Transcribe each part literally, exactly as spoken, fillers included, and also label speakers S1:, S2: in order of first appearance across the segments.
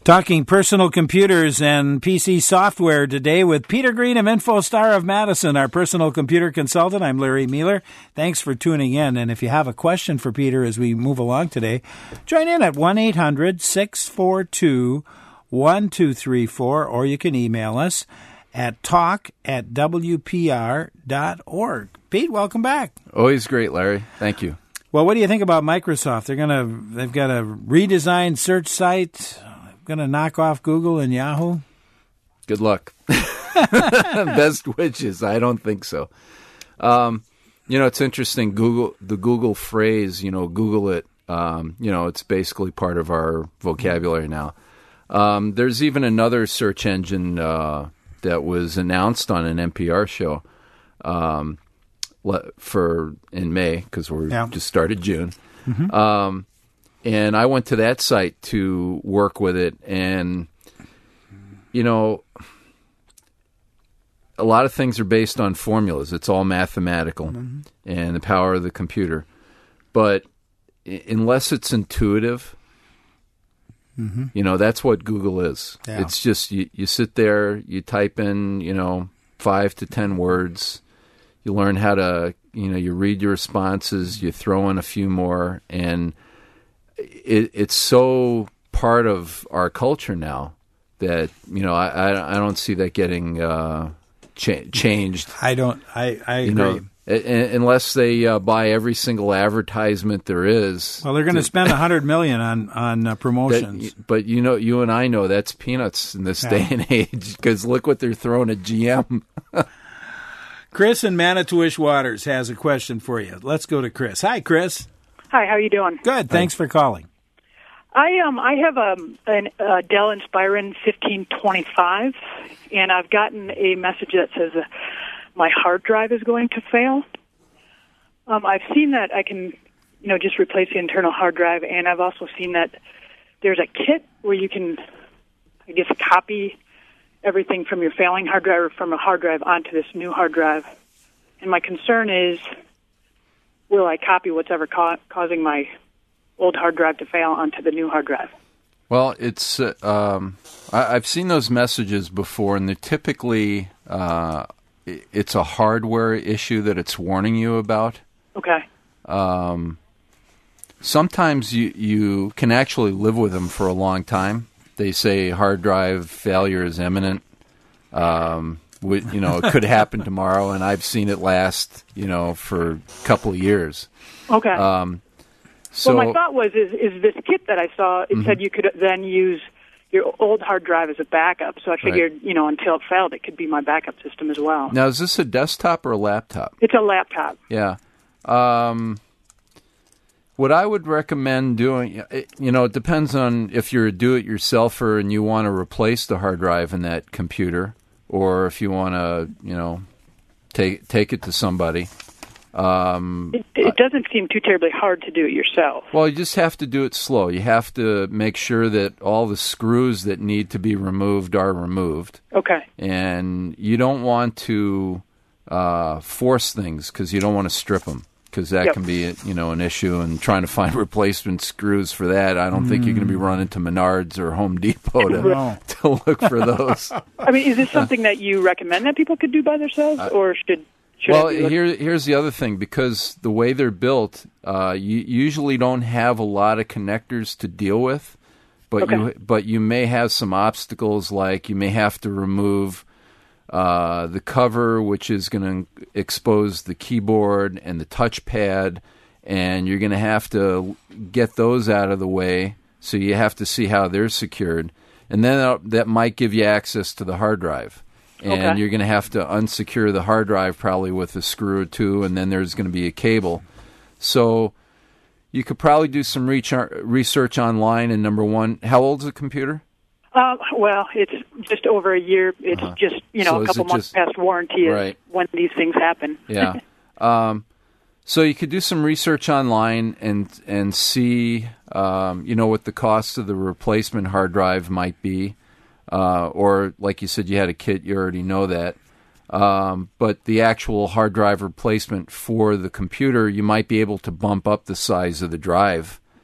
S1: Talking personal computers and P C software today with Peter Green of InfoStar of Madison, our personal computer consultant. I'm Larry Mueller. Thanks for tuning in. And if you have a question for Peter as we move along today, join in at one eight hundred six four two one two three four, or you can email us at talk at w p r dot org. Pete, welcome back.
S2: Always great, Larry. Thank you.
S1: Well, what do you think about Microsoft? They're gonna they've got a redesigned search site. Going to knock off Google and Yahoo?
S2: Good luck. Best wishes. I don't think so. Um, you know, it's interesting. Google, the Google phrase, you know, Google it, um, you know, it's basically part of our vocabulary now. Um, there's even another search engine uh, that was announced on an N P R show um, for in May, because we yeah. just started June. Mm-hmm. Um And I went to that site to work with it, and, you know, a lot of things are based on formulas. It's all mathematical mm-hmm. and the power of the computer. But unless it's intuitive, mm-hmm. you know, that's what Google is. Yeah. It's just you, you sit there, you type in, you know, five to ten words. You learn how to, you know, you read your responses, you throw in a few more, and It, it's so part of our culture now that, you know, I, I, I don't see that getting uh, cha- changed.
S1: I don't. I, I
S2: you
S1: agree.
S2: Know, a- unless they uh, buy every single advertisement there is.
S1: Well, they're going to spend a hundred million on on uh, promotions.
S2: That, but you know, you and I know that's peanuts in this yeah. day and age, because look what they're throwing at G M.
S1: Chris in Manitowish Waters has a question for you. Let's go to Chris. Hi, Chris.
S3: Hi, how are you doing?
S1: Good. Thanks for calling.
S3: I um I have um, an uh, Dell Inspiron fifteen twenty-five, and I've gotten a message that says uh, my hard drive is going to fail. Um, I've seen that I can, you know, just replace the internal hard drive, and I've also seen that there's a kit where you can, I guess, copy everything from your failing hard drive or from a hard drive onto this new hard drive. And my concern is, will I copy what's ever ca- causing my old hard drive to fail onto the new hard drive?
S2: Well, it's uh, um, I, I've seen those messages before, and they're typically uh, it's a hardware issue that it's warning you about.
S3: Okay.
S2: Um, sometimes you you can actually live with them for a long time. They say hard drive failure is imminent. Um, You know, it could happen tomorrow, and I've seen it last, you know, for a couple of years.
S3: Okay.
S2: Um, so,
S3: well, my thought was, is, is this kit that I saw, it mm-hmm. said you could then use your old hard drive as a backup. So I figured, right. you know, until it failed, it could be my backup system as well.
S2: Now, is this a desktop or a laptop?
S3: It's a laptop.
S2: Yeah. Um, what I would recommend doing, you know, it depends on if you're a do-it-yourselfer and you want to replace the hard drive in that computer, or if you want to, you know, take take it to somebody. Um,
S3: it, it doesn't seem too terribly hard to do it yourself.
S2: Well, you just have to do it slow. You have to make sure that all the screws that need to be removed are removed.
S3: Okay.
S2: And you don't want to uh, force things, because you don't want to strip them, because that yep. can be, you know, an issue. And trying to find replacement screws for that, I don't mm. think you're going to be running to Menards or Home Depot to,
S1: no.
S2: to look for those.
S3: I mean, is this something that you recommend that people could do by themselves, uh, or should? should
S2: well, here, here's the other thing. Because the way they're built, uh, you usually don't have a lot of connectors to deal with, but okay. you but you may have some obstacles, like you may have to remove Uh, the cover, which is going to expose the keyboard and the touchpad, and you're going to have to get those out of the way, so you have to see how they're secured. And then that, that might give you access to the hard drive. And
S3: okay.
S2: you're going to have to unsecure the hard drive probably with a screw or two, and then there's going to be a cable. So you could probably do some reach, research online, and number one, how old's the computer?
S3: Uh, well, it's just over a year. It's uh-huh. just, you know,
S2: so
S3: a couple months just, past warranty is
S2: right.
S3: when these things happen.
S2: Yeah. um, so you could do some research online and and see, um, you know, what the cost of the replacement hard drive might be. Uh, or, like you said, you had a kit, you already know that. Um, but the actual hard drive replacement for the computer, you might be able to bump up the size of the drive.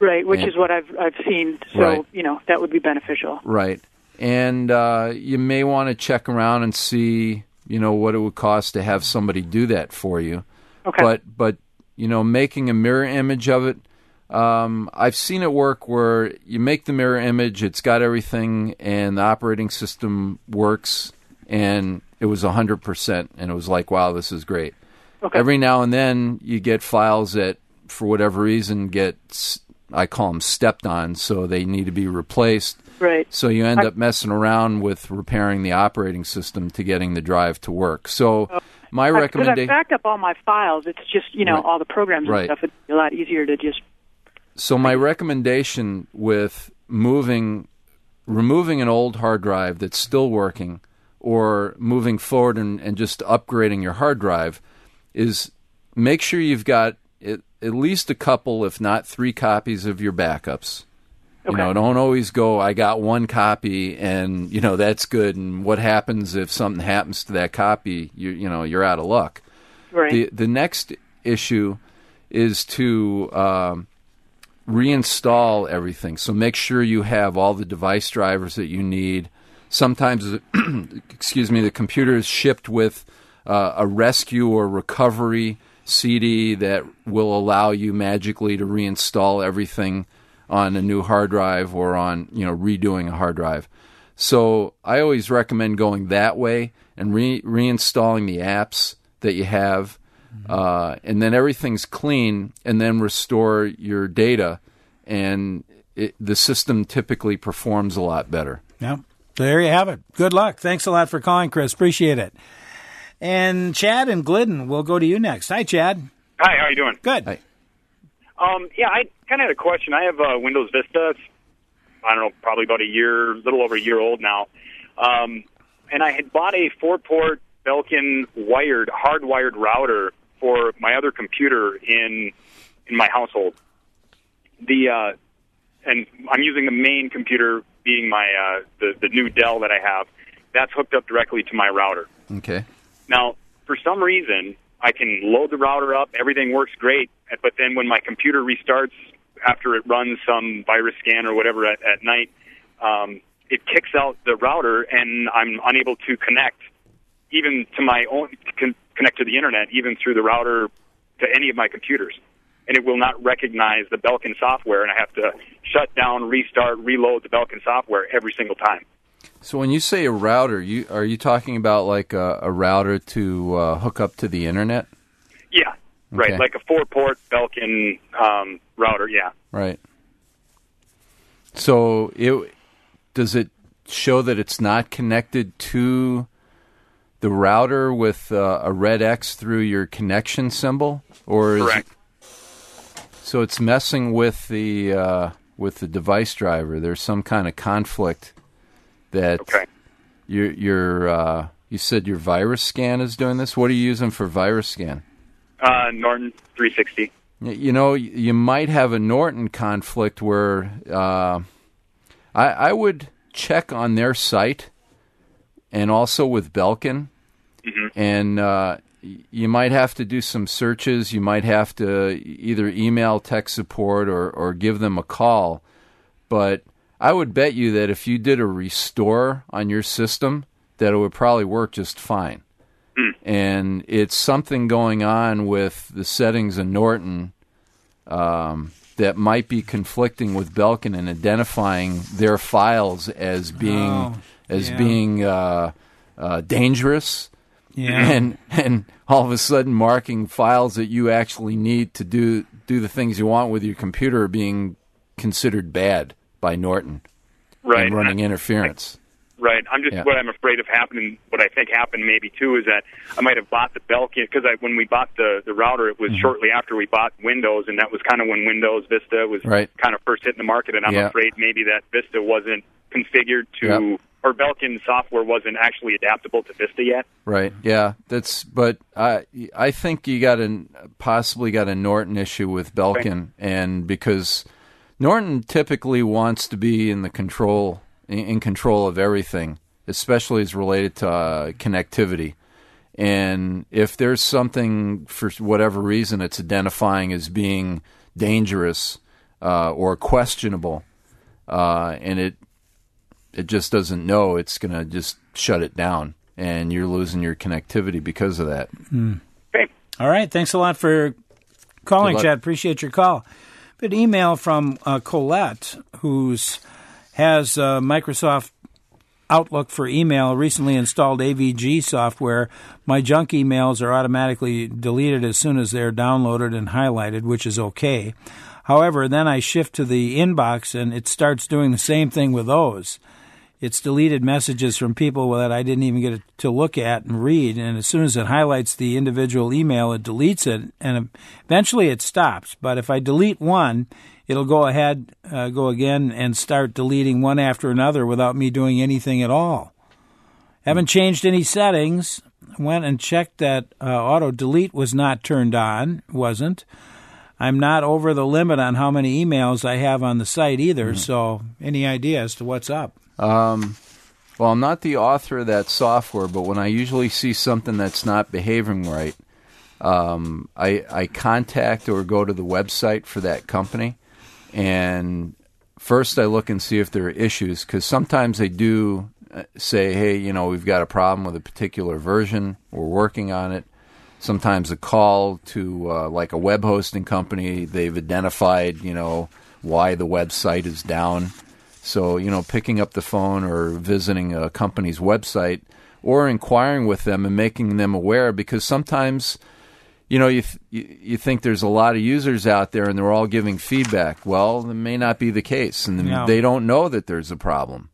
S3: Right, which
S2: and,
S3: is what I've I've seen. So
S2: right.
S3: you know that would be beneficial.
S2: Right, and uh, you may want to check around and see, you know, what it would cost to have somebody do that for you.
S3: Okay.
S2: But but you know, making a mirror image of it, um, I've seen it work where you make the mirror image, it's got everything, and the operating system works, and it was one hundred percent, and it was like, wow, this is great.
S3: Okay.
S2: Every now and then you get files that, for whatever reason, get, I call them stepped on, so they need to be replaced.
S3: Right.
S2: So you end
S3: I,
S2: up messing around with repairing the operating system to getting the drive to work. So
S3: uh,
S2: my recommendation...
S3: Because I've backed up all my files. It's just, you know,
S2: right.
S3: all the programs and
S2: right.
S3: stuff. It'd be a lot easier to just...
S2: So my recommendation with moving, removing an old hard drive that's still working, or moving forward and, and just upgrading your hard drive, is make sure you've got at, at least a couple, if not three copies of your backups. Okay. You know, don't always go, I got one copy and, you know, that's good. And what happens if something happens to that copy? You, you know, you're out of luck.
S3: Right.
S2: The, the next issue is to um, reinstall everything. So make sure you have all the device drivers that you need. Sometimes, excuse me, the computer is shipped with uh, a rescue or recovery C D that will allow you magically to reinstall everything on a new hard drive or on, you know, redoing a hard drive. So I always recommend going that way and re- reinstalling the apps that you have, mm-hmm. uh, and then everything's clean, and then restore your data, and it, the system typically performs a lot better.
S1: Yeah. There you have it. Good luck. Thanks a lot for calling, Chris. Appreciate it. And Chad and Glidden, we'll go to you next. Hi, Chad.
S4: Hi, how you doing?
S1: Good.
S2: Hi.
S4: Um, yeah, I kind of had a question. I have uh, Windows Vista. It's, I don't know, probably about a year, a little over a year old now. Um, and I had bought a four-port Belkin wired, hardwired router for my other computer in in my household. The uh, and I'm using the main computer, being my uh, the the new Dell that I have. That's hooked up directly to my router.
S2: Okay.
S4: Now, for some reason, I can load the router up. Everything works great. But then when my computer restarts after it runs some virus scan or whatever at, at night, um, it kicks out the router, and I'm unable to connect even to my own, con- connect to the internet, even through the router to any of my computers. And it will not recognize the Belkin software, and I have to shut down, restart, reload the Belkin software every single time.
S2: So when you say a router, you are you talking about like a, a router to uh, hook up to the internet?
S4: Yeah, right,
S2: okay.
S4: Like a four-port Belkin um, router, yeah.
S2: Right. So it does it show that it's not connected to the router with uh, a red X through your connection symbol, or is
S4: correct?
S2: It, so it's messing with the uh, with the device driver. There's some kind of conflict that
S4: okay.
S2: your your uh, you said your virus scan is doing this. What are you using for virus scan?
S4: Uh, Norton three sixty.
S2: You know, you might have a Norton conflict where uh, I, I would check on their site and also with Belkin,
S4: mm-hmm.
S2: and uh, you might have to do some searches. You might have to either email tech support or, or give them a call. But I would bet you that if you did a restore on your system, that it would probably work just fine.
S4: Mm.
S2: And it's something going on with the settings in Norton um, that might be conflicting with Belkin and identifying their files as being
S1: oh,
S2: as
S1: yeah.
S2: being uh, uh, dangerous,
S1: yeah.
S2: and and all of a sudden marking files that you actually need to do do the things you want with your computer being considered bad by Norton,
S4: right?
S2: And running
S4: and I,
S2: interference.
S4: Right. I'm just
S2: yeah.
S4: what I'm afraid of happening. What I think happened maybe too is that I might have bought the Belkin because I, when we bought the, the router, it was mm-hmm. shortly after we bought Windows, and that was kind of when Windows Vista was
S2: right.
S4: kind of first hitting the market. And I'm
S2: yeah.
S4: afraid maybe that Vista wasn't configured to,
S2: yep.
S4: or Belkin software wasn't actually adaptable to Vista yet.
S2: Right. Yeah. That's. But I I think you got a possibly got a Norton issue with Belkin, okay. and because Norton typically wants to be in the control in, in control of everything, especially as related to uh, connectivity. And if there's something, for whatever reason, it's identifying as being dangerous, uh, or questionable, uh, and it it just doesn't know, it's going to just shut it down, and you're losing your connectivity because of that.
S1: Mm. Okay. All right. Thanks a lot for calling, Chad. Appreciate your call. Good email from uh, Colette, who's has uh, Microsoft Outlook for email, recently installed A V G software. My junk emails are automatically deleted as soon as they're downloaded and highlighted, which is okay. However, then I shift to the inbox, and it starts doing the same thing with those. It's deleted messages from people that I didn't even get to look at and read, and as soon as it highlights the individual email, it deletes it, and eventually it stops. But if I delete one, it'll go ahead, uh, go again, and start deleting one after another without me doing anything at all. Haven't changed any settings. Went and checked that uh, auto-delete was not turned on. Wasn't. I'm not over the limit on how many emails I have on the site either, mm-hmm. So any idea as to what's up?
S2: Um, well, I'm not the author of that software, but when I usually see something that's not behaving right, um, I, I contact or go to the website for that company. And first I look and see if there are issues, because sometimes they do say, hey, you know, we've got a problem with a particular version. We're working on it. Sometimes a call to uh, like a web hosting company, they've identified, you know, why the website is down. So, you know, picking up the phone or visiting a company's website or inquiring with them and making them aware, because sometimes, you know, you, th- you think there's a lot of users out there and they're all giving feedback. Well, that may not be the case, and no. They don't know that there's a problem.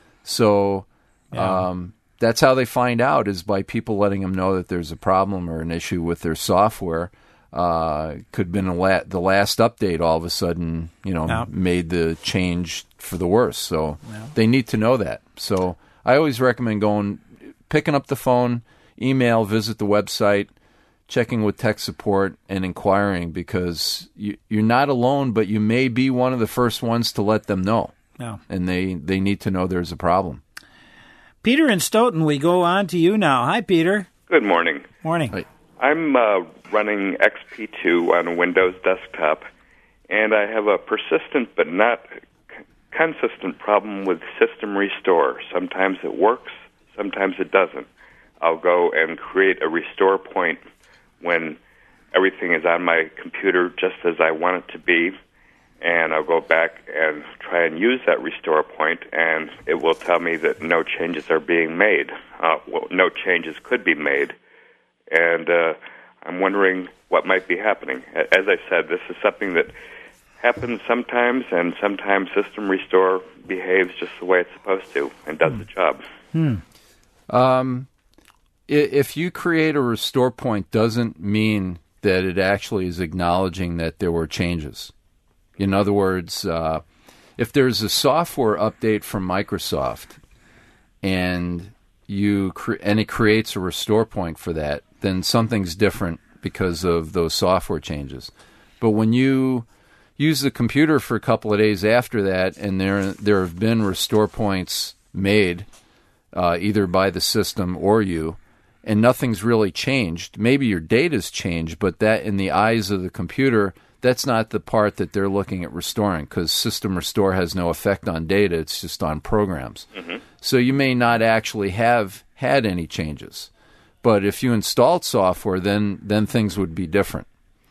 S2: So yeah. um, that's how they find out, is by people letting them know that there's a problem or an issue with their software. Uh, could have been a la- the last update all of a sudden, you know, no. made the change for the worse. So no. they need to know that. So I always recommend going, picking up the phone, email, visit the website, checking with tech support, and inquiring, because you, you're not alone, but you may be one of the first ones to let them know.
S1: No.
S2: And they, they need to know there's a problem.
S1: Peter in Stoughton, we go on to you now. Hi, Peter.
S5: Good morning.
S1: Morning.
S2: Hi.
S5: I'm uh, running X P two on a Windows desktop, and I have a persistent but not c- consistent problem with System Restore. Sometimes it works, sometimes it doesn't. I'll go and create a restore point when everything is on my computer just as I want it to be, and I'll go back and try and use that restore point, and it will tell me that no changes are being made. Uh, well, no changes could be made. And uh, I'm wondering what might be happening. As I said, this is something that happens sometimes, and sometimes System Restore behaves just the way it's supposed to and does hmm. the job.
S1: Hmm.
S2: Um, if you create a restore point, doesn't mean that it actually is acknowledging that there were changes. In other words, uh, if there's a software update from Microsoft and you cre- and it creates a restore point for that, then something's different because of those software changes. But when you use the computer for a couple of days after that, and there there have been restore points made, uh, either by the system or you, and nothing's really changed, maybe your data's changed, but that in the eyes of the computer, that's not the part that they're looking at restoring, because System Restore has no effect on data, it's just on programs.
S5: Mm-hmm.
S2: So you may not actually have had any changes. But if you installed software, then then things would be different.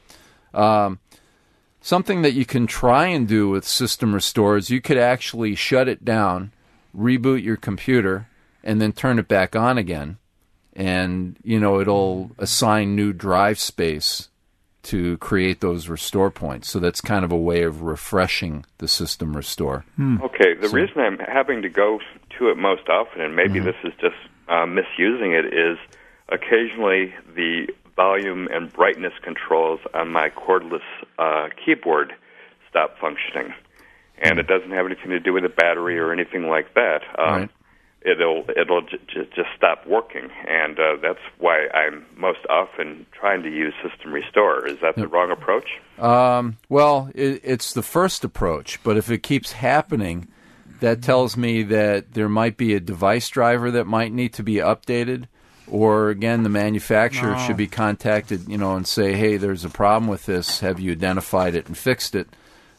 S2: Um, something that you can try and do with System Restore is you could actually shut it down, reboot your computer, and then turn it back on again. And, you know, it'll assign new drive space to create those restore points. So that's kind of a way of refreshing the System Restore.
S1: Hmm.
S5: Okay, the
S2: so,
S5: reason I'm having to go to it most often, and maybe
S2: mm-hmm.
S5: this is just uh, misusing it, is occasionally the volume and brightness controls on my cordless uh, keyboard stop functioning. And it doesn't have anything to do with the battery or anything like that. Um,
S2: right.
S5: It'll it'll j- j- just stop working, and uh, that's why I'm most often trying to use System Restore. Is that the wrong approach?
S2: Um, well, it, it's the first approach, but if it keeps happening, that tells me that there might be a device driver that might need to be updated, or again, the manufacturer
S1: no.
S2: should be contacted, you know, and say, hey, there's a problem with this. Have you identified it and fixed it?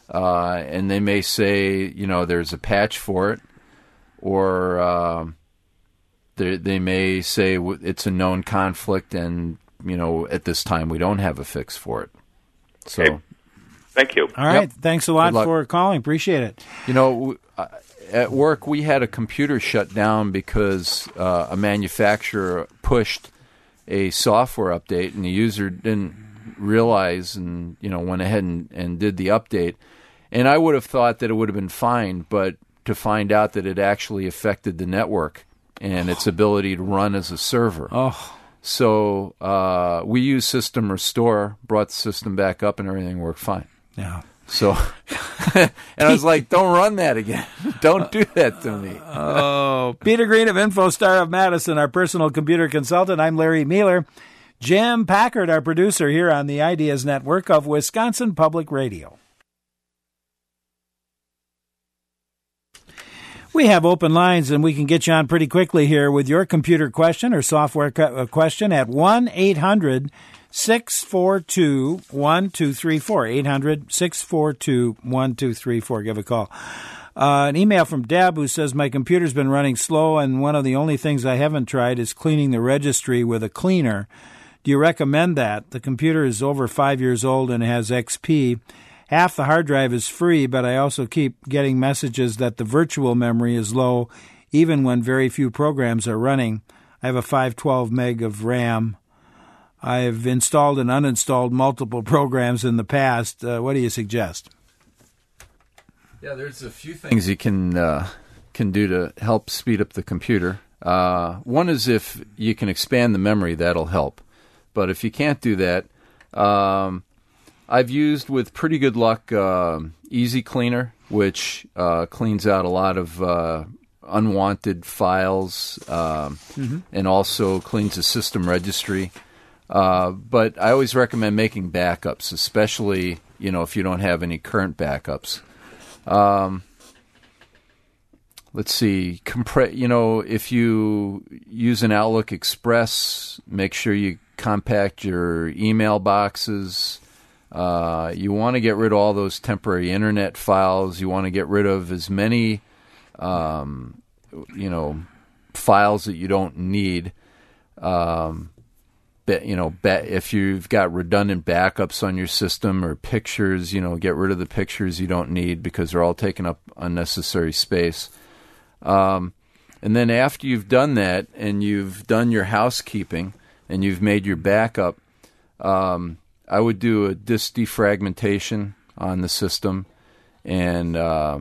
S2: uh, and they may say, you know, there's a patch for it, or uh, they, they may say it's a known conflict, and, you know, at this time we don't have a fix for it. So,
S5: okay. Thank you.
S1: All right.
S2: Yep.
S1: Thanks a lot for calling. Appreciate it.
S2: You know, at work we had a computer shut down because uh, a manufacturer pushed a software update, and the user didn't realize, and, you know, went ahead and, and did the update. And I would have thought that it would have been fine, but to find out that it actually affected the network and its ability to run as a server.
S1: Oh.
S2: So uh, we used System Restore, brought the system back up, and everything worked fine.
S1: Yeah.
S2: So, and I was like, don't run that again. Don't do that to me.
S1: Oh, Peter Green of InfoStar of Madison, our personal computer consultant. I'm Larry Mueller. Jim Packard, our producer here on the Ideas Network of Wisconsin Public Radio. We have open lines, and we can get you on pretty quickly here with your computer question or software question at one eight hundred six four two one two three four. eight hundred six four two one two three four. Give a call. Uh, an email from Deb who says, my computer's been running slow, and one of the only things I haven't tried is cleaning the registry with a cleaner. Do you recommend that? The computer is over five years old and has X P. Half the hard drive is free, but I also keep getting messages that the virtual memory is low, even when very few programs are running. I have a five twelve meg of RAM. I've installed and uninstalled multiple programs in the past. Uh, what do you suggest?
S2: Yeah, there's a few things you can uh, can do to help speed up the computer. Uh, one is if you can expand the memory, that'll help. But if you can't do that, um, I've used with pretty good luck uh, Easy Cleaner, which uh, cleans out a lot of uh, unwanted files um, mm-hmm. and also cleans the system registry. Uh, but I always recommend making backups, especially, you know, if you don't have any current backups. Um, let's see, compre- you know, if you use an Outlook Express, make sure you compact your email boxes. Uh, you want to get rid of all those temporary internet files. You want to get rid of as many, um, you know, files that you don't need. Um, you know, if you've got redundant backups on your system or pictures, you know, get rid of the pictures you don't need because they're all taking up unnecessary space. Um, and then after you've done that and you've done your housekeeping and you've made your backup, um, I would do a disk defragmentation on the system. And uh,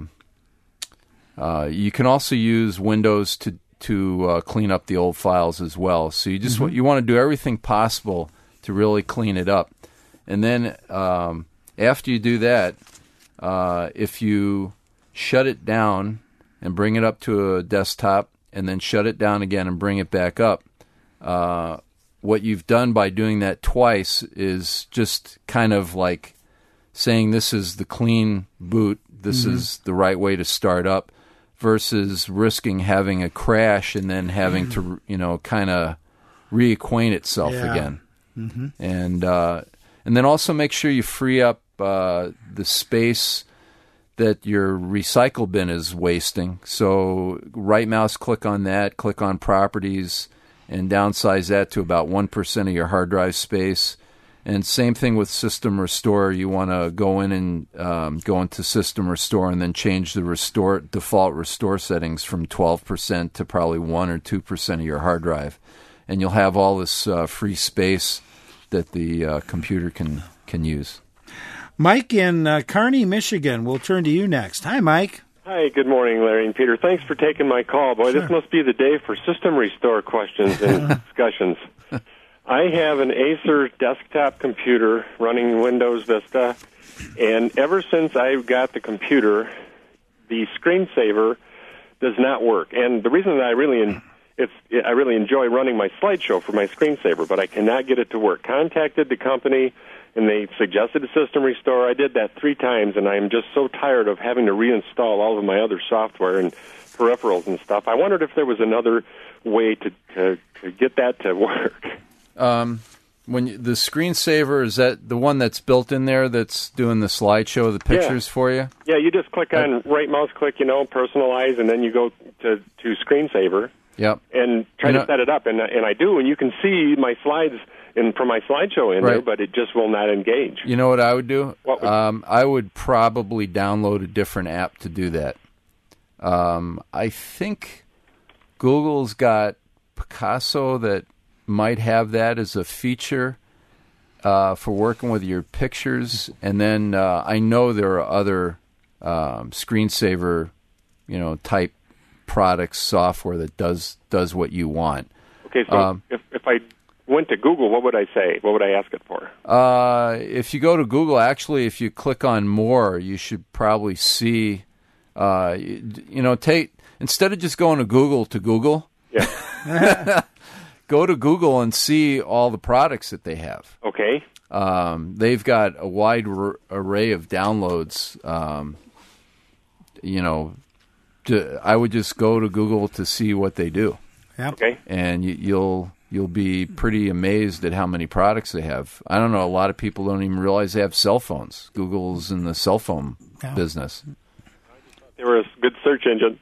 S2: uh, you can also use Windows to to uh, clean up the old files as well. So you just mm-hmm. you want to do everything possible to really clean it up. And then um, after you do that, uh, if you shut it down and bring it up to a desktop and then shut it down again and bring it back up, uh, what you've done by doing that twice is just kind of like saying this is the clean boot, this mm-hmm. is the right way to start up, versus risking having a crash and then having to, you know, kind of reacquaint itself yeah. again. Mm-hmm. And uh, and then also make sure you free up uh, the space that your recycle bin is wasting. So right mouse click on that, click on properties, and downsize that to about one percent of your hard drive space. And same thing with System Restore. You want to go in and um, go into System Restore and then change the restore default restore settings from twelve percent to probably one or two percent of your hard drive. And you'll have all this uh, free space that the uh, computer can, can use.
S1: Mike in uh, Kearney, Michigan. We'll turn to you next. Hi, Mike.
S6: Hi, good morning, Larry and Peter. Thanks for taking my call. Boy, sure. This must be the day for System Restore questions and discussions. I have an Acer desktop computer running Windows Vista, and ever since I got the computer, the screensaver does not work. And the reason that I really it's I really enjoy running my slideshow for my screensaver, but I cannot get it to work. Contacted the company, and they suggested a System Restore. I did that three times, and I'm just so tired of having to reinstall all of my other software and peripherals and stuff. I wondered if there was another way to, to, to get that to work.
S2: Um, when you, the screensaver, is that the one that's built in there that's doing the slideshow of the pictures
S6: yeah.
S2: for you?
S6: Yeah, you just click on right mouse click, you know, personalize, and then you go to, to screensaver.
S2: Yep.
S6: And try
S2: you
S6: to
S2: know,
S6: set it up, and and I do, and you can see my slides in from my slideshow in
S2: right.
S6: there, but it just will not engage.
S2: You know what I would do?
S6: What would
S2: um, I would probably download a different app to do that. Um, I think Google's got Picasso that might have that as a feature uh, for working with your pictures, and then uh, I know there are other um, screensaver, you know, type products, software that does does what you want.
S6: Okay, so
S2: um,
S6: if if I went to Google, what would I say? What would I ask it for?
S2: Uh, if you go to Google, actually, if you click on more, you should probably see, uh, you, you know, take instead of just going to Google to Google,
S6: yeah.
S2: go to Google and see all the products that they have.
S6: Okay.
S2: Um, they've got a wide r- array of downloads. Um, you know, to, I would just go to Google to see what they do.
S1: Yep.
S6: Okay.
S2: And you, you'll you'll be pretty amazed at how many products they have. I don't know. A lot of people don't even realize they have cell phones. Google's in the cell phone
S1: yeah.
S2: business.
S6: They were a good search engine.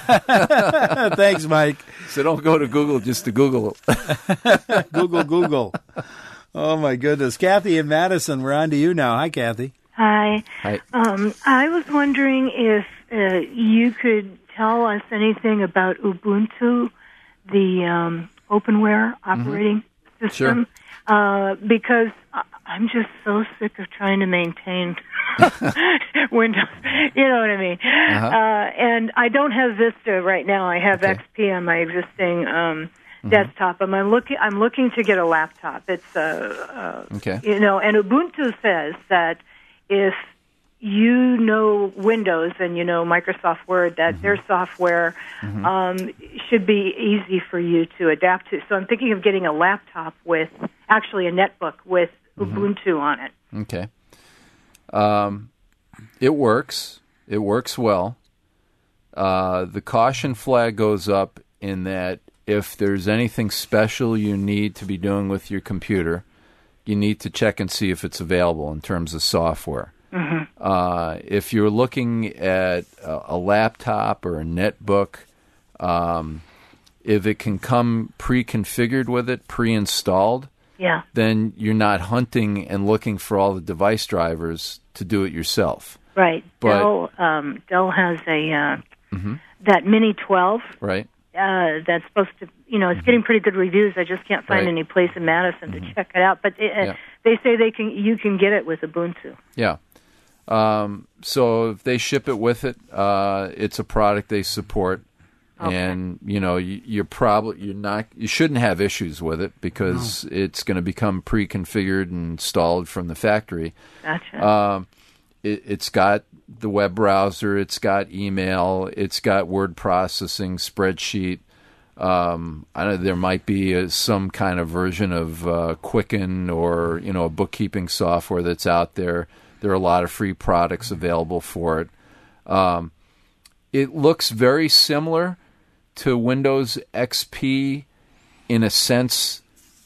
S1: Thanks, Mike.
S2: So don't go to Google just to Google.
S1: Google, Google. Oh, my goodness. Kathy in Madison, we're on to you now. Hi, Kathy.
S7: Hi.
S2: Hi.
S7: Um, I was wondering if uh, you could tell us anything about Ubuntu, the um, openware operating
S2: mm-hmm.
S7: system,
S2: sure.
S7: uh, because I'm just so sick of trying to maintain Windows. You know what I mean?
S2: Uh-huh.
S7: Uh, and I don't have Vista right now. I have
S2: okay.
S7: X P on my existing um, mm-hmm. desktop. And I'm looking. I'm looking to get a laptop. It's uh, uh,
S2: okay.
S7: You know, and Ubuntu says that if you know Windows and you know Microsoft Word, that mm-hmm. their software mm-hmm. um, should be easy for you to adapt to. So I'm thinking of getting a laptop with, actually a netbook with mm-hmm. Ubuntu on it.
S2: Okay. Um, it works. It works well. Uh, the caution flag goes up in that if there's anything special you need to be doing with your computer, you need to check and see if it's available in terms of software. Mm-hmm. Uh, if you're looking at a, a laptop or a netbook, um, if it can come pre-configured with it, pre-installed,
S7: yeah.
S2: then you're not hunting and looking for all the device drivers to do it yourself.
S7: Right.
S2: But,
S7: Dell, um, Dell has a uh,
S2: mm-hmm.
S7: that Mini twelve.
S2: Right.
S7: Uh, that's supposed to, you know, it's mm-hmm. getting pretty good reviews. I just can't find
S2: right.
S7: any place in Madison
S2: mm-hmm.
S7: to check it out. But it,
S2: yeah.
S7: uh, they say they can, you can get it with Ubuntu.
S2: Yeah. Um, so if they ship it with it, uh, it's a product they support. Okay. And you know you, you're probably you're not you shouldn't have issues with it because no. it's going to become pre-configured and installed from the factory.
S7: Gotcha.
S2: Um, it, it's got the web browser, it's got email, it's got word processing, spreadsheet. Um, I don't know, there might be a, some kind of version of uh, Quicken or you know a bookkeeping software that's out there. There are a lot of free products available for it. Um, it looks very similar to Windows X P in a sense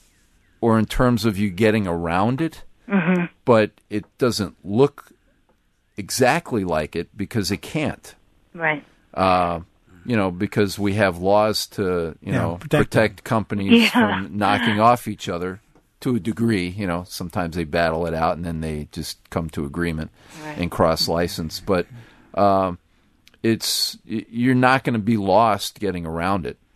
S2: or in terms of you getting around it,
S7: mm-hmm.
S2: but it doesn't look exactly like it because it can't.
S7: Right.
S2: Uh, you know, because we have laws to, you
S1: yeah,
S2: know,
S1: protect,
S2: protect companies
S7: yeah.
S2: from knocking off each other to a degree. You know, sometimes they battle it out and then they just come to agreement
S7: right.
S2: and cross-license. But um, it's you're not going to be lost getting around it.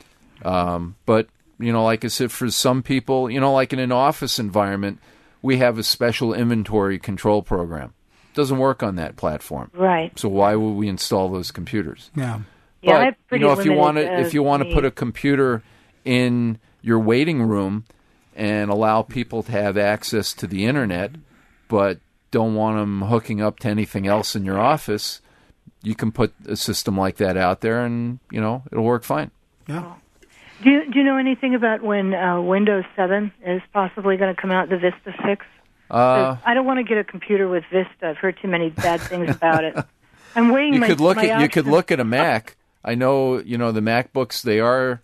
S2: Um, but, you know, like I said, for some people, you know, like in an office environment, we have a special inventory control program. It doesn't work on that platform.
S7: Right.
S2: So why would we install those computers?
S1: Yeah.
S2: But,
S7: yeah, I have
S2: you know, if you want
S7: limited,
S2: to,
S7: uh,
S2: if you want to put a computer in your waiting room and allow people to have access to the internet, but don't want them hooking up to anything else in your office, you can put a system like that out there, and you know it'll work fine.
S1: Yeah.
S7: Do you, do you know anything about when uh, Windows seven is possibly going to come out? The Vista six.
S2: Uh,
S7: I don't want to get a computer with Vista. I've heard too many bad things about it. I'm weighing
S2: you
S7: my.
S2: could look
S7: my
S2: at you could
S7: options.
S2: look at a Mac. I know you know the MacBooks. They are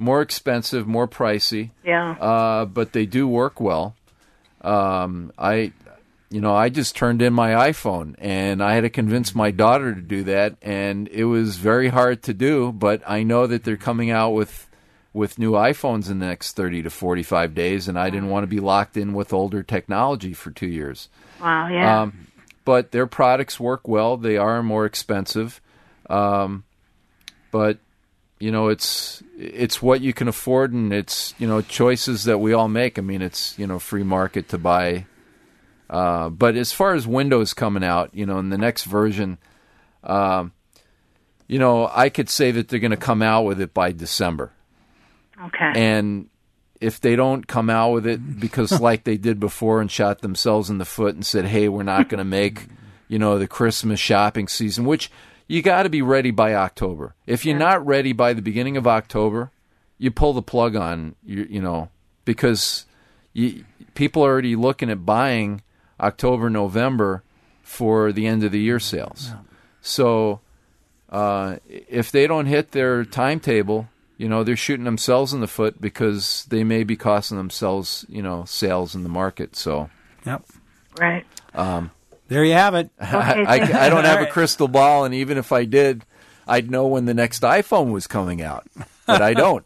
S2: more expensive, more pricey.
S7: Yeah.
S2: Uh, but they do work well. Um, I, you know, I just turned in my iPhone, and I had to convince my daughter to do that, and it was very hard to do. But I know that they're coming out with with new iPhones in the next thirty to forty-five days, and I didn't want to be locked in with older technology for two years.
S7: Wow. Yeah.
S2: Um, but their products work well. They are more expensive, um, but you know, it's it's what you can afford, and it's, you know, choices that we all make. I mean, it's, you know, free market to buy. Uh, but as far as Windows coming out, you know, in the next version, um, you know, I could say that they're going to come out with it by December.
S7: Okay.
S2: And if they don't come out with it because like they did before and shot themselves in the foot and said, hey, we're not going to make, you know, the Christmas shopping season, which you got to be ready by October. If you're
S7: Yeah.
S2: not ready by the beginning of October, you pull the plug on, you, you know, because you, people are already looking at buying October, November for the end of the year sales. Yeah. So uh, if they don't hit their timetable, you know, they're shooting themselves in the foot because they may be costing themselves, you know, sales in the market. So,
S1: Yep.
S7: Right.
S2: Um,
S1: there you have it.
S7: Okay,
S2: I, I, I don't have a
S1: All right.
S2: crystal ball, and even if I did, I'd know when the next iPhone was coming out. But I don't.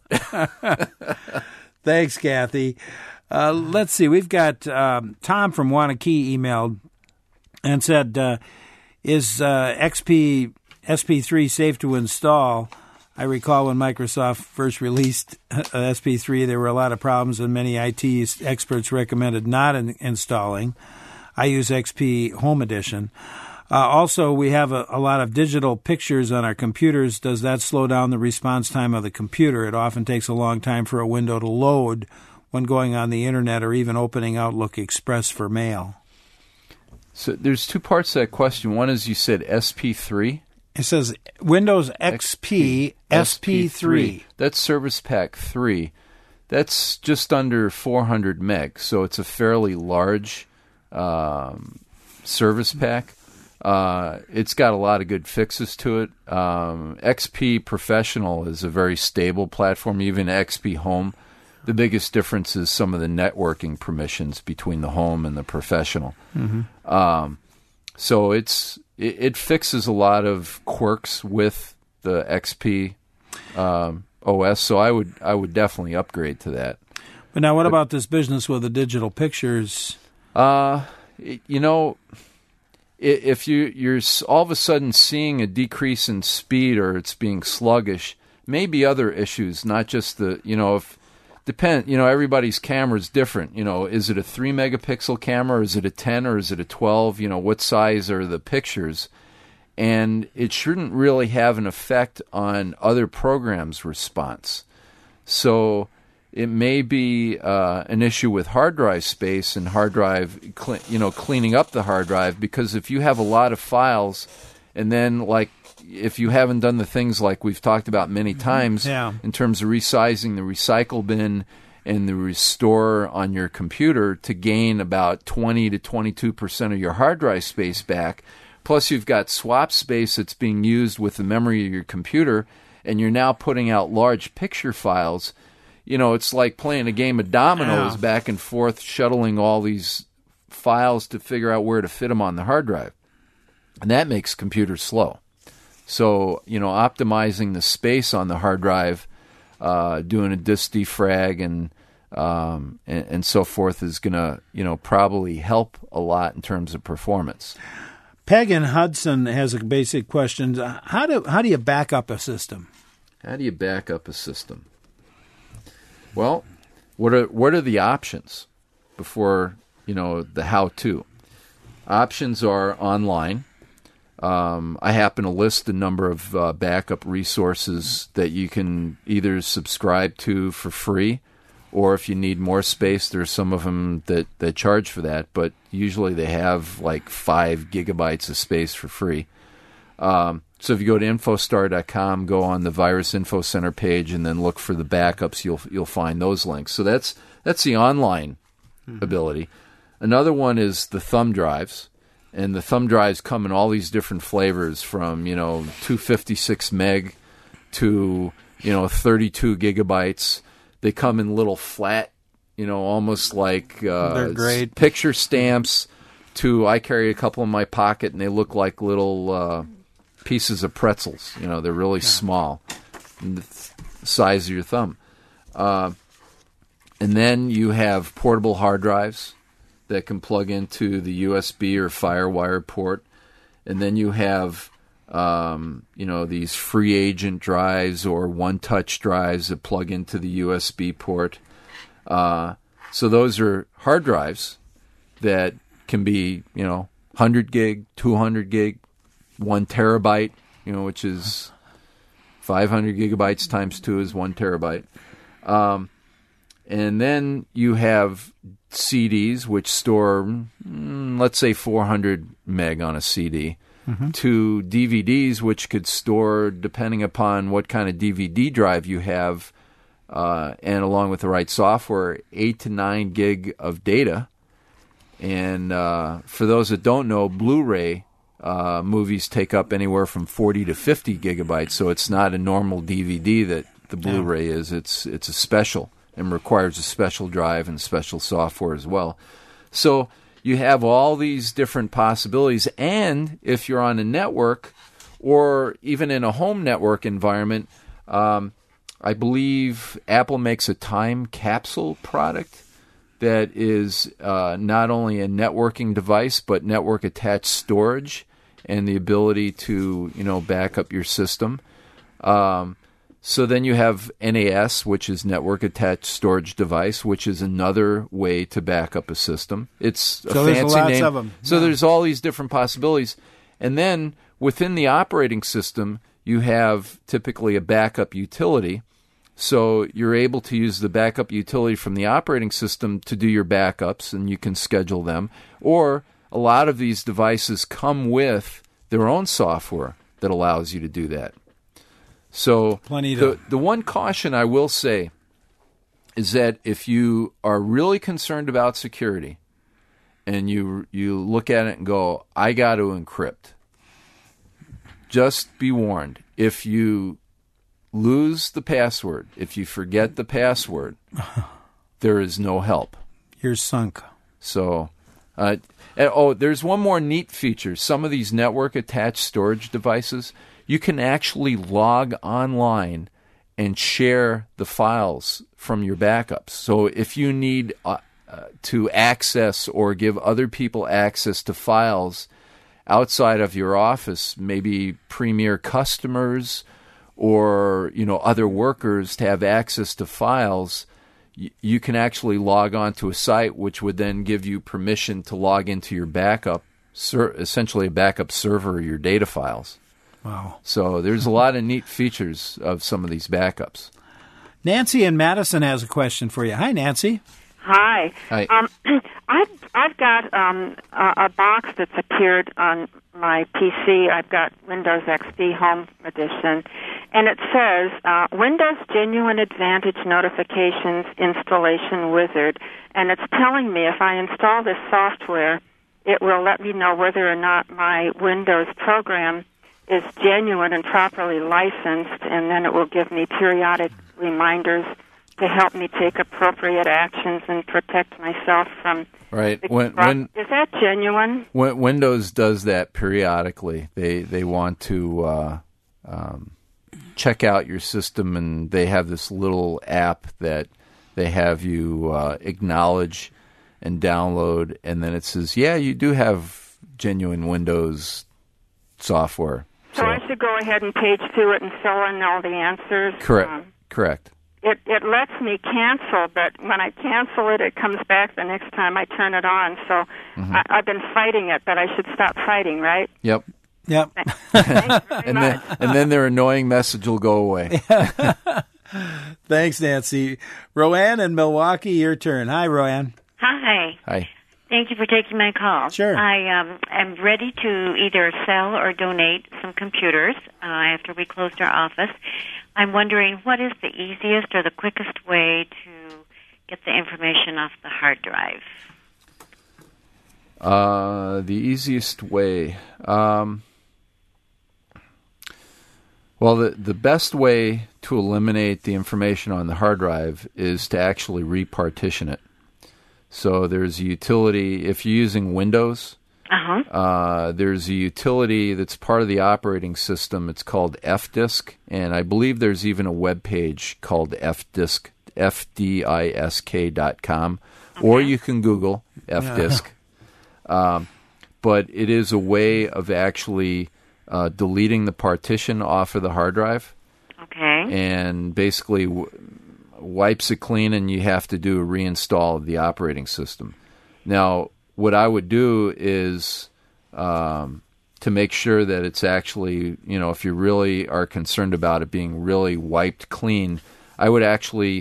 S1: Thanks, Kathy. Uh, let's see. We've got um, Tom from Wanakee emailed and said, uh, is uh, X P S P three safe to install? I recall when Microsoft first released uh, S P three, there were a lot of problems, and many I T experts recommended not in- installing. I use X P Home Edition. Uh, also, we have a, a lot of digital pictures on our computers. Does that slow down the response time of the computer? It often takes a long time for a window to load when going on the Internet or even opening Outlook Express for mail.
S2: So there's two parts to that question. One is you said S P three.
S1: It says Windows X P S P three.
S2: That's Service Pack three. That's just under four hundred meg, so it's a fairly large um, service pack. Uh, it's got a lot of good fixes to it. Um, X P Professional is a very stable platform, even X P Home. The biggest difference is some of the networking permissions between the Home and the Professional. Mm-hmm. Um, so it's it, it fixes a lot of quirks with the X P um, O S. So I would I would definitely upgrade to that.
S1: But now, what but, about this business with the digital pictures?
S2: Uh, you know, if you you're all of a sudden seeing a decrease in speed or it's being sluggish, maybe other issues, not just the, you know, if depend, you know, everybody's camera is different. You know, is it a three megapixel camera, or is it a ten, or is it a twelve? You know, what size are the pictures? And it shouldn't really have an effect on other programs' response. So it may be uh, an issue with hard drive space and hard drive, cle- you know, cleaning up the hard drive, because if you have a lot of files, and then like if you haven't done the things like we've talked about many times
S1: yeah.
S2: in terms of resizing the recycle bin and the restore on your computer to gain about twenty to twenty-two percent of your hard drive space back, plus you've got swap space that's being used with the memory of your computer, and you're now putting out large picture files. You know, it's like playing a game of dominoes
S1: yeah.
S2: back and forth, shuttling all these files to figure out where to fit them on the hard drive. And that makes computers slow. So, you know, optimizing the space on the hard drive, uh, doing a disk defrag and, um, and and so forth is going to, you know, probably help a lot in terms of performance.
S1: Peg in Hudson has a basic question. How do how do you back up a system?
S2: How do you back up a system? Well, what are what are the options before, you know, the how-to? Options are online. Um, I happen to list a number of uh, backup resources that you can either subscribe to for free, or if you need more space, there's some of them that, that charge for that, but usually they have like five gigabytes of space for free. Um, so if you go to infostar dot com, go on the Virus Info Center page, and then look for the backups, you'll you'll find those links. So that's that's the online mm-hmm. ability. Another one is the thumb drives. And the thumb drives come in all these different flavors, from, you know, two fifty-six meg to you know, thirty-two gigabytes. They come in little flat, you know, almost like uh,
S1: They're great.
S2: picture stamps. To I carry a couple in my pocket, and they look like little uh, pieces of pretzels. You know, they're really yeah. small, the size of your thumb. Uh, and then you have portable hard drives that can plug into the U S B or FireWire port. And then you have, um, you know, these free agent drives or one-touch drives that plug into the U S B port. Uh, so those are hard drives that can be, you know, one hundred gig, two hundred gig, one terabyte, you know, which is five hundred gigabytes times two is one terabyte. Um, and then you have C Ds, which store, mm, let's say, four hundred meg on a C D, mm-hmm. to D V Ds, which could store, depending upon what kind of D V D drive you have, uh, and along with the right software, eight to nine gig of data. And uh, for those that don't know, Blu-ray uh, movies take up anywhere from forty to fifty gigabytes, so it's not a normal D V D that the Blu-ray is. It's it's a special and requires a special drive and special software as well. So you have all these different possibilities, and if you're on a network or even in a home network environment, um, I believe Apple makes a time capsule product that is uh, not only a networking device, but network-attached storage and the ability to, you know, back up your system. Um, so then you have N A S, which is network-attached storage device, which is another way to back up a system. It's a
S1: so
S2: fancy
S1: there's lots
S2: name.
S1: Of them.
S2: So
S1: yeah.
S2: there's all these different possibilities. And then within the operating system, you have typically a backup utility. So you're able to use the backup utility from the operating system to do your backups, and you can schedule them. Or a lot of these devices come with their own software that allows you to do that. So
S1: Plenty
S2: the,
S1: to...
S2: the one caution I will say is that if you are really concerned about security and you you look at it and go, I got to encrypt, just be warned. If you lose the password, if you forget the password, there is no help.
S1: You're sunk.
S2: So, uh, and, oh, there's one more neat feature. Some of these network-attached storage devices, you can actually log online and share the files from your backups. So if you need uh, uh, to access or give other people access to files outside of your office, maybe premier customers or, you know, other workers to have access to files, y- you can actually log on to a site which would then give you permission to log into your backup, ser- essentially a backup server of your data files.
S1: Wow.
S2: So there's a lot of neat features of some of these backups.
S1: Nancy in Madison has a question for you. Hi, Nancy.
S8: Hi.
S2: Hi.
S8: Um, I've I've got um, a, a box that's appeared on my P C. I've got Windows X P Home Edition, and it says uh, Windows Genuine Advantage Notifications Installation Wizard, and it's telling me if I install this software, it will let me know whether or not my Windows program is genuine and properly licensed, and then it will give me periodic reminders to help me take appropriate actions and protect myself from
S2: right.
S8: the
S2: When,
S8: corrupt-
S2: when,
S8: Is that genuine?
S2: when Windows does that periodically, they they want to uh, um, check out your system, and they have this little app that they have you uh, acknowledge and download, and then it says, yeah, you do have genuine Windows software.
S8: So, so I should go ahead and page through it and fill in all the answers?
S2: Correct.
S8: Um,
S2: Correct.
S8: It it lets me cancel, but when I cancel it, it comes back the next time I turn it on. So
S2: mm-hmm.
S8: I, I've been fighting it, but I should stop fighting, right?
S2: Yep.
S1: Yep.
S2: and then and then their annoying message will go away.
S1: Thanks, Nancy. Roanne in Milwaukee, your turn. Hi, Roanne.
S9: Hi.
S2: Hi.
S9: Thank you for taking my call.
S1: Sure.
S9: I um, am ready to either sell or donate some computers uh, after we closed our office. I'm wondering what is the easiest or the quickest way to get the information off the hard drive?
S2: Uh, the easiest way. Um, Well, the, the best way to eliminate the information on the hard drive is to actually repartition it. So there's a utility, if you're using Windows,
S9: Uh-huh.
S2: uh, there's a utility that's part of the operating system. It's called F disk, and I believe there's even a web page called F disk, F D I S K dot com, okay. Or you can Google F disk. Yeah. Um, but it is a way of actually uh, deleting the partition off of the hard drive.
S9: Okay.
S2: And basically w- wipes it clean, and you have to do a reinstall of the operating system. Now, what I would do is um, to make sure that it's actually, you know, if you really are concerned about it being really wiped clean, I would actually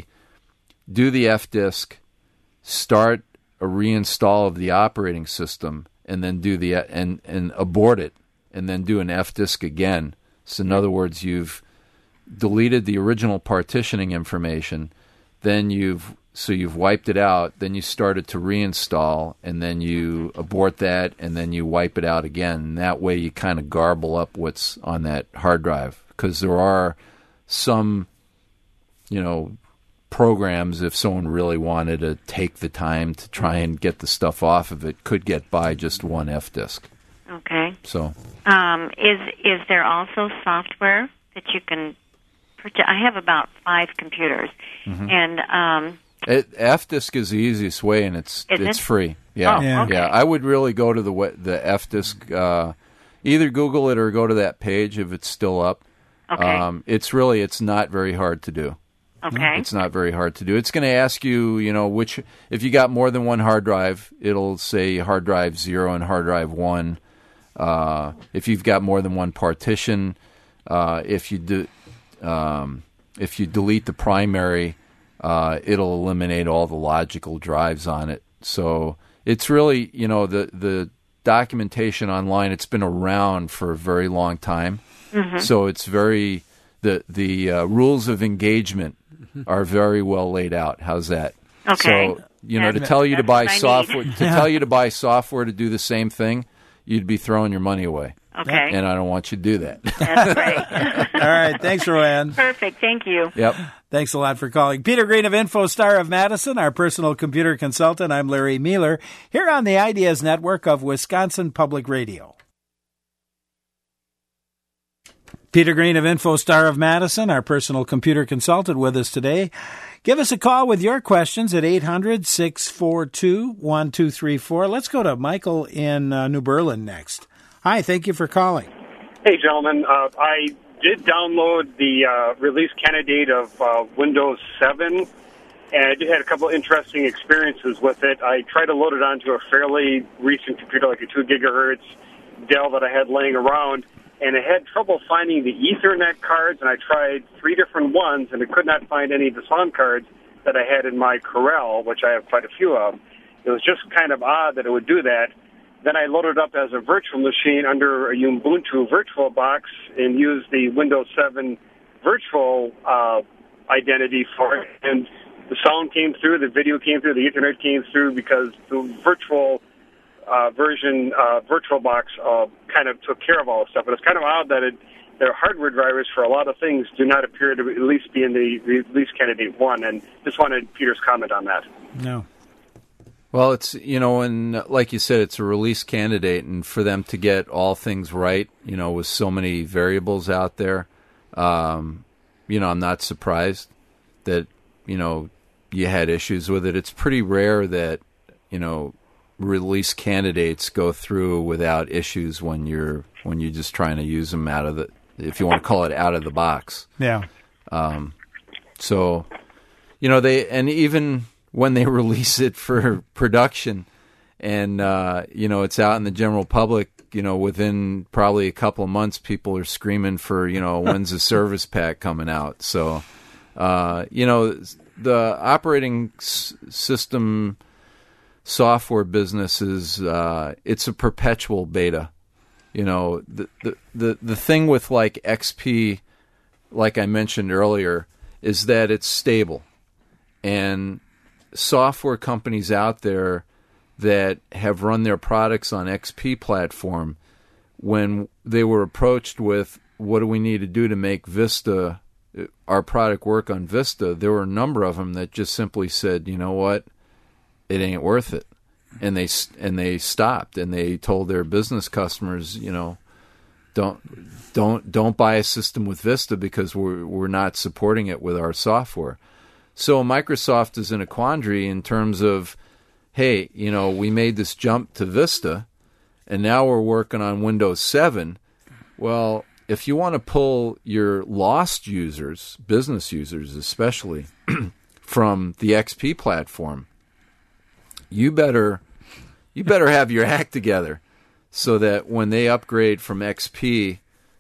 S2: do the F disk, start a reinstall of the operating system, and then do the and and abort it, and then do an F disk again. So in other words, you've deleted the original partitioning information, then you've so you've wiped it out, then you start it to reinstall, and then you abort that, and then you wipe it out again. And that way you kind of garble up what's on that hard drive, because there are some, you know, programs, if someone really wanted to take the time to try and get the stuff off of it, could get by just one F disk.
S9: Okay.
S2: So,
S9: um, is is there also software that you can purchase? I have about five computers, mm-hmm. and um,
S2: it, F disk is the easiest way, and it's
S9: is
S2: it's
S9: it?
S2: free. Yeah,
S9: oh,
S2: yeah.
S9: Okay.
S2: yeah. I would really go to the the F disk. Uh, either Google it or go to that page if it's still up.
S9: Okay.
S2: Um, it's really it's not very hard to do.
S9: Okay.
S2: It's not very hard to do. It's going to ask you, you know, which, if you got more than one hard drive, it'll say hard drive zero and hard drive one. Uh, if you've got more than one partition, uh, if you do, um, if you delete the primary, uh, it'll eliminate all the logical drives on it. So it's really, you know, the the documentation online. It's been around for a very long time, mm-hmm. so it's very the the uh, rules of engagement are very well laid out. How's that?
S9: Okay.
S2: So, you know,
S9: and
S2: to tell you to buy software,
S9: need.
S2: to tell you to buy software to do the same thing, you'd be throwing your money away.
S9: Okay.
S2: And I don't want you to do that.
S9: That's great.
S1: All right. Thanks, Roanne.
S9: Perfect. Thank you.
S2: Yep.
S1: Thanks a lot for calling. Peter Green of InfoStar of Madison, our personal computer consultant. I'm Larry Mueller, here on the Ideas Network of Wisconsin Public Radio. Peter Green of InfoStar of Madison, our personal computer consultant, with us today. Give us a call with your questions at eight hundred, six four two, one two three four. Let's go to Michael in uh, New Berlin next. Hi, thank you for calling.
S10: Hey, gentlemen. Uh, I did download the uh, release candidate of uh, Windows seven, and I did have a couple interesting experiences with it. I tried to load it onto a fairly recent computer, like a two gigahertz Dell that I had laying around, and I had trouble finding the Ethernet cards, and I tried three different ones, and I could not find any of the sound cards that I had in my Corel, which I have quite a few of. It was just kind of odd that it would do that. Then I loaded up as a virtual machine under a Ubuntu VirtualBox and used the Windows seven virtual uh, identity for it, and the sound came through, the video came through, the Ethernet came through, because the virtual Uh, version uh, VirtualBox uh, kind of took care of all this stuff. But it's kind of odd that it, their hardware drivers for a lot of things do not appear to at least be in the release candidate one. And just wanted Peter's comment on that.
S1: No.
S2: Well, it's, you know, and like you said, it's a release candidate, and for them to get all things right, you know, with so many variables out there, um, you know, I'm not surprised that, you know, you had issues with it. It's pretty rare that, you know, release candidates go through without issues when you're when you're just trying to use them out of the, if you want to call it, out of the box.
S1: Yeah.
S2: Um, so, you know, they, and even when they release it for production, and uh, you know, it's out in the general public, you know, within probably a couple of months, people are screaming for, you know, when's the service pack coming out? So, uh, you know, the operating s- system software business is uh, it's a perpetual beta. You know, the, the the the thing with like X P, like I mentioned earlier, is that it's stable, and software companies out there that have run their products on X P platform, when they were approached with what do we need to do to make Vista, our product, work on Vista? There were a number of them that just simply said, you know what, it ain't worth it, and they and they stopped, and they told their business customers, you know, don't don't don't buy a system with Vista because we're we're not supporting it with our software. So Microsoft is in a quandary in terms of, hey, you know, we made this jump to Vista, and now we're working on Windows seven. Well, if you want to pull your lost users, business users especially, from the X P platform, you better you better have your act together so that when they upgrade from X P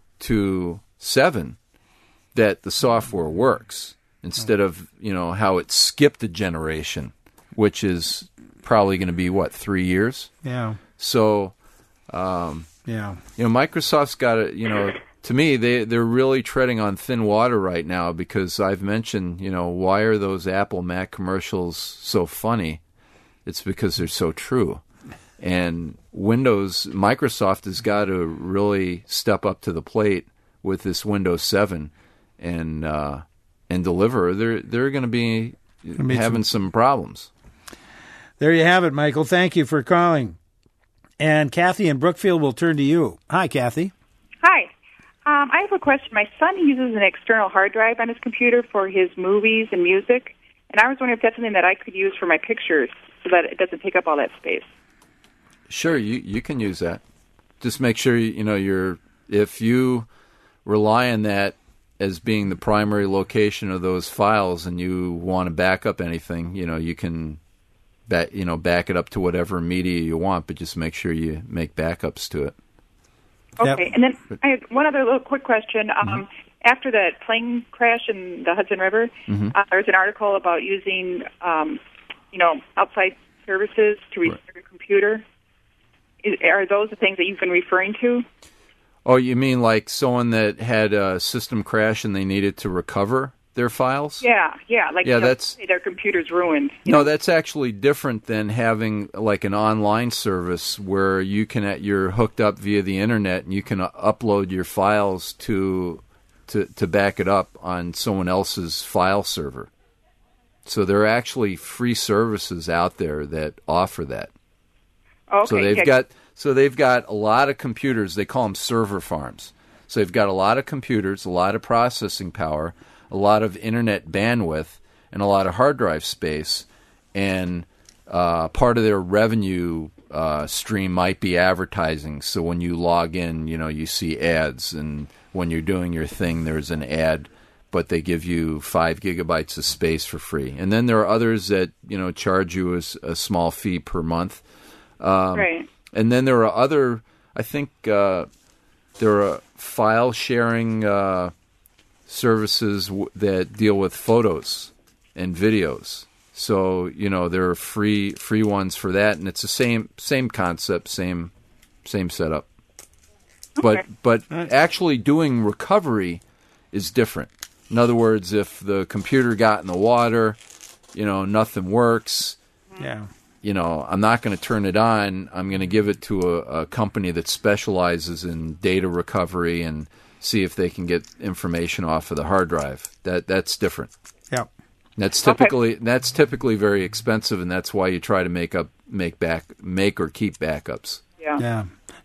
S2: to seven, that the software works instead of, you know, how it skipped a generation, which is probably going to be, what, three years?
S1: Yeah.
S2: So, um,
S1: yeah,
S2: you know, Microsoft's got to, you know, to me, they, they're really treading on thin water right now because I've mentioned, you know, why are those Apple Mac commercials so funny? It's because they're so true. And Windows, Microsoft has got to really step up to the plate with this Windows seven and uh, and deliver. They're they're going to be having some, some problems.
S1: There you have it, Michael. Thank you for calling. And Kathy in Brookfield will turn to you. Hi, Kathy.
S11: Hi. Um, I have a question. My son uses an external hard drive on his computer for his movies and music, and I was wondering if that's something that I could use for my pictures so that it doesn't take up all that space.
S2: Sure, you you can use that. Just make sure you, you know you're if you rely on that as being the primary location of those files, and you want to back up anything, you know you can, back you know back it up to whatever media you want, but just make sure you make backups to it.
S11: Okay, yep. And then I have one other little quick question. Um,
S2: Mm-hmm.
S11: After that plane crash in the Hudson River,
S2: Mm-hmm.
S11: uh, there's an article about using, um, you know, outside services to restore your computer. Is, are those the things that you've been referring to?
S2: Oh, you mean like someone that had a system crash and they needed to recover their files?
S11: Yeah, yeah. Like,
S2: Yeah,
S11: you know,
S2: that's-
S11: say their computer's ruined. you
S2: No,
S11: know?
S2: that's actually different than having like an online service where you can you're hooked up via the internet and you can uh, upload your files to to to back it up on someone else's file server. So there are actually free services out there that offer that.
S11: Okay,
S2: So they've
S11: yeah.
S2: got so they've got a lot of computers. They call them server farms. So they've got a lot of computers, a lot of processing power, a lot of internet bandwidth, and a lot of hard drive space. And uh, part of their revenue uh, stream might be advertising. So when you log in, you know, you see ads, and when you're doing your thing, there's an ad, but they give you five gigabytes of space for free. And then there are others that, you know, charge you a, s- a small fee per month. Um,
S11: Right.
S2: And then there are other, I think uh, there are file sharing uh, services w- that deal with photos and videos. So, you know, there are free free ones for that, and it's the same same concept, same same setup. But but actually doing recovery is different. In other words, if the computer got in the water, you know, nothing works.
S1: Yeah.
S2: You know, I'm not going to turn it on. I'm going to give it to a, a company that specializes in data recovery and see if they can get information off of the hard drive. That that's different.
S1: Yeah.
S2: That's typically that's typically very expensive, and that's why you try to make up make back make or keep backups.
S11: Yeah.
S1: Yeah.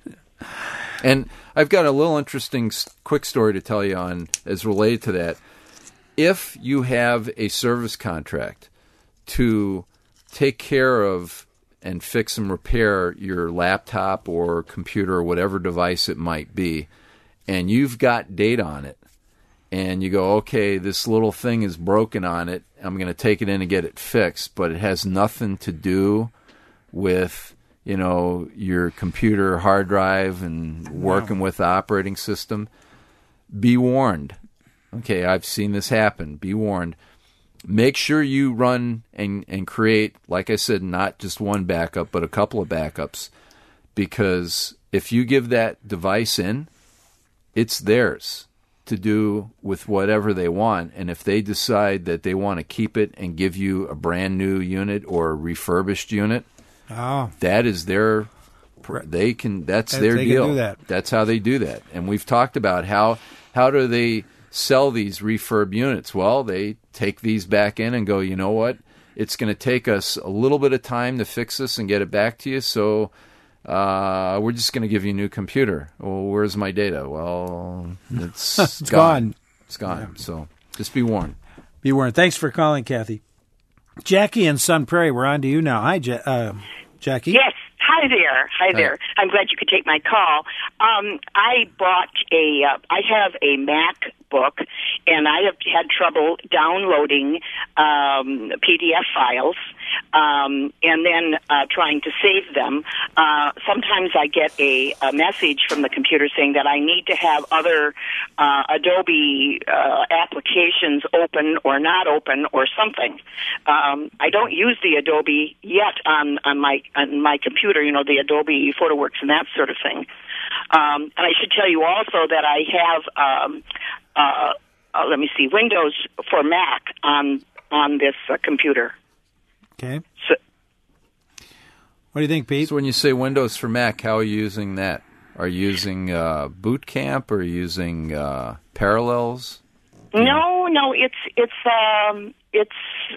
S2: And I've got a little interesting s- quick story to tell you on as related to that. If you have a service contract to take care of and fix and repair your laptop or computer or whatever device it might be, and you've got data on it, and you go, okay, this little thing is broken on it, I'm going to take it in and get it fixed, but it has nothing to do with, you know, your computer hard drive and working with the operating system, be warned. Okay, I've seen this happen. Be warned. Make sure you run and, and create, like I said, not just one backup, but a couple of backups. Because if you give that device in, it's theirs to do with whatever they want. And if they decide that they want to keep it and give you a brand new unit or a refurbished unit,
S1: Oh.
S2: that is their, they can, that's
S1: That-
S2: their
S1: they can
S2: deal.
S1: do that.
S2: That's how they do that. And we've talked about how how do they sell these refurb units? Well, they take these back in and go, you know what? It's going to take us a little bit of time to fix this and get it back to you, so uh, we're just going to give you a new computer. Well, where's my data? Well, it's,
S1: it's
S2: gone.
S1: gone.
S2: It's gone. Yeah. So just be warned.
S1: Be warned. Thanks for calling, Kathy. Jackie in Sun Prairie, we're on to you now. Hi, ja- uh, Jackie.
S12: Yes. Hi there. Hi, Hi there. I'm glad you could take my call. Um, I bought a, uh, I have a MacBook, and I have had trouble downloading um, P D F files um, and then uh, trying to save them. Uh, sometimes I get a, a message from the computer saying that I need to have other uh, Adobe uh, applications open or not open or something. Um, I don't use the Adobe yet on, on my on my computer, you know, the Adobe PhotoWorks and that sort of thing. Um, and I should tell you also that I have, um, uh, uh, let me see, Windows for Mac on on this uh, computer.
S1: Okay.
S12: So,
S1: what do you think, Pete?
S2: So when you say Windows for Mac, how are you using that? Are you using uh, Boot Camp or using uh, Parallels?
S12: No, no, it's it's um, it's.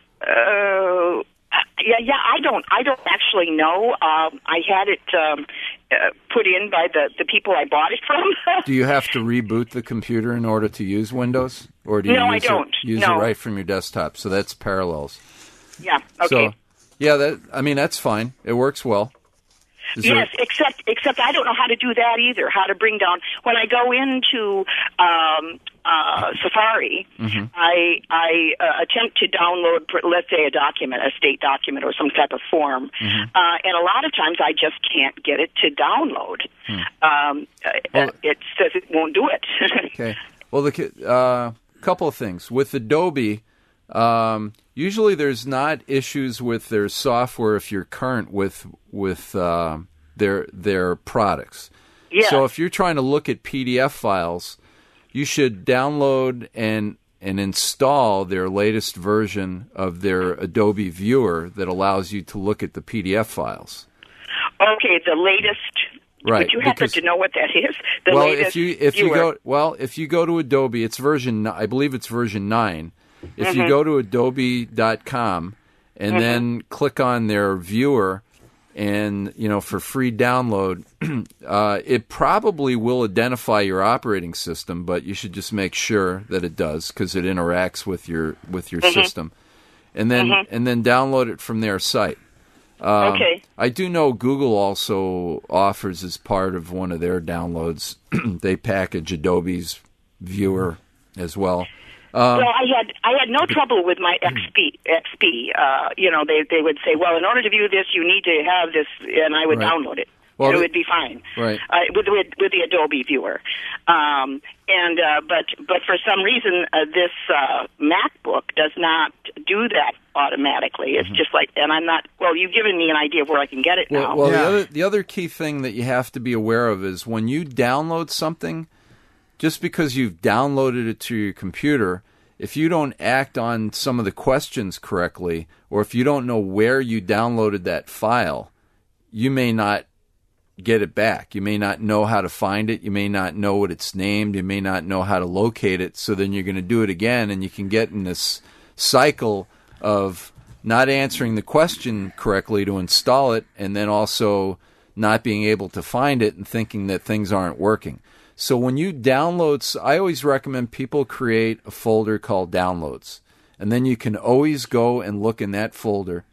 S12: Uh, Yeah, yeah. I don't. I don't actually know. Um, I had it um, uh, put in by the, the people I bought it from.
S2: Do you have to reboot the computer in order to use Windows, or do you
S12: no,
S2: use
S12: I don't.
S2: It, use
S12: no.
S2: it right from your desktop? So that's Parallels.
S12: Yeah. Okay.
S2: So, yeah, that. I mean, that's fine. It works well. Is
S12: yes,
S2: there...
S12: except except I don't know how to do that either. How to bring down when I go into um, uh, Safari,
S2: mm-hmm.
S12: I I uh, attempt to download, let's say, a document, a state document, or some type of form,
S2: mm-hmm.
S12: uh, and a lot of times I just can't get it to download.
S2: Hmm.
S12: Um,
S2: well,
S12: it says it won't do it.
S2: Okay. Well, the uh, couple of things with Adobe. Um, usually, there's not issues with their software if you're current with with uh, their their products.
S12: Yeah.
S2: So if you're trying to look at P D F files, you should download and and install their latest version of their Adobe Viewer that allows you to look at the P D F files.
S12: Okay, the latest.
S2: Right.
S12: But you happen
S2: because,
S12: to know what that is. The
S2: well,
S12: latest
S2: if you if
S12: viewer.
S2: you go well, if you go to Adobe, it's version I believe it's version nine. If
S12: mm-hmm.
S2: you go to adobe dot com and
S12: mm-hmm.
S2: then click on their viewer and, you know, for free download, uh, it probably will identify your operating system, but you should just make sure that it does because it interacts with your with your
S12: mm-hmm.
S2: system. And then
S12: mm-hmm.
S2: and then download it from their site. Um,
S12: okay.
S2: I do know Google also offers as part of one of their downloads, they package Adobe's viewer as well. Um,
S12: well, I had I had no trouble with my X P. X P, uh, you know, they they would say, well, in order to view this, you need to have this, and I would
S2: right.
S12: download it.
S2: Well,
S12: and it
S2: the,
S12: would be fine.
S2: Right.
S12: Uh, with, with with the Adobe Viewer, um, and uh, but but for some reason uh, this uh, MacBook does not do that automatically. It's
S2: mm-hmm.
S12: just like, and I'm not. Well, you've given me an idea of where I can get it
S2: well,
S12: now.
S2: Well,
S1: yeah.
S2: the other the other key thing that you have to be aware of is when you download something, just because you've downloaded it to your computer, if you don't act on some of the questions correctly, or if you don't know where you downloaded that file, you may not get it back. You may not know how to find it. You may not know what it's named. You may not know how to locate it. So then you're going to do it again, and you can get in this cycle of not answering the question correctly to install it, and then also not being able to find it and thinking that things aren't working. So when you download, I always recommend people create a folder called Downloads. And then you can always go and look in that folder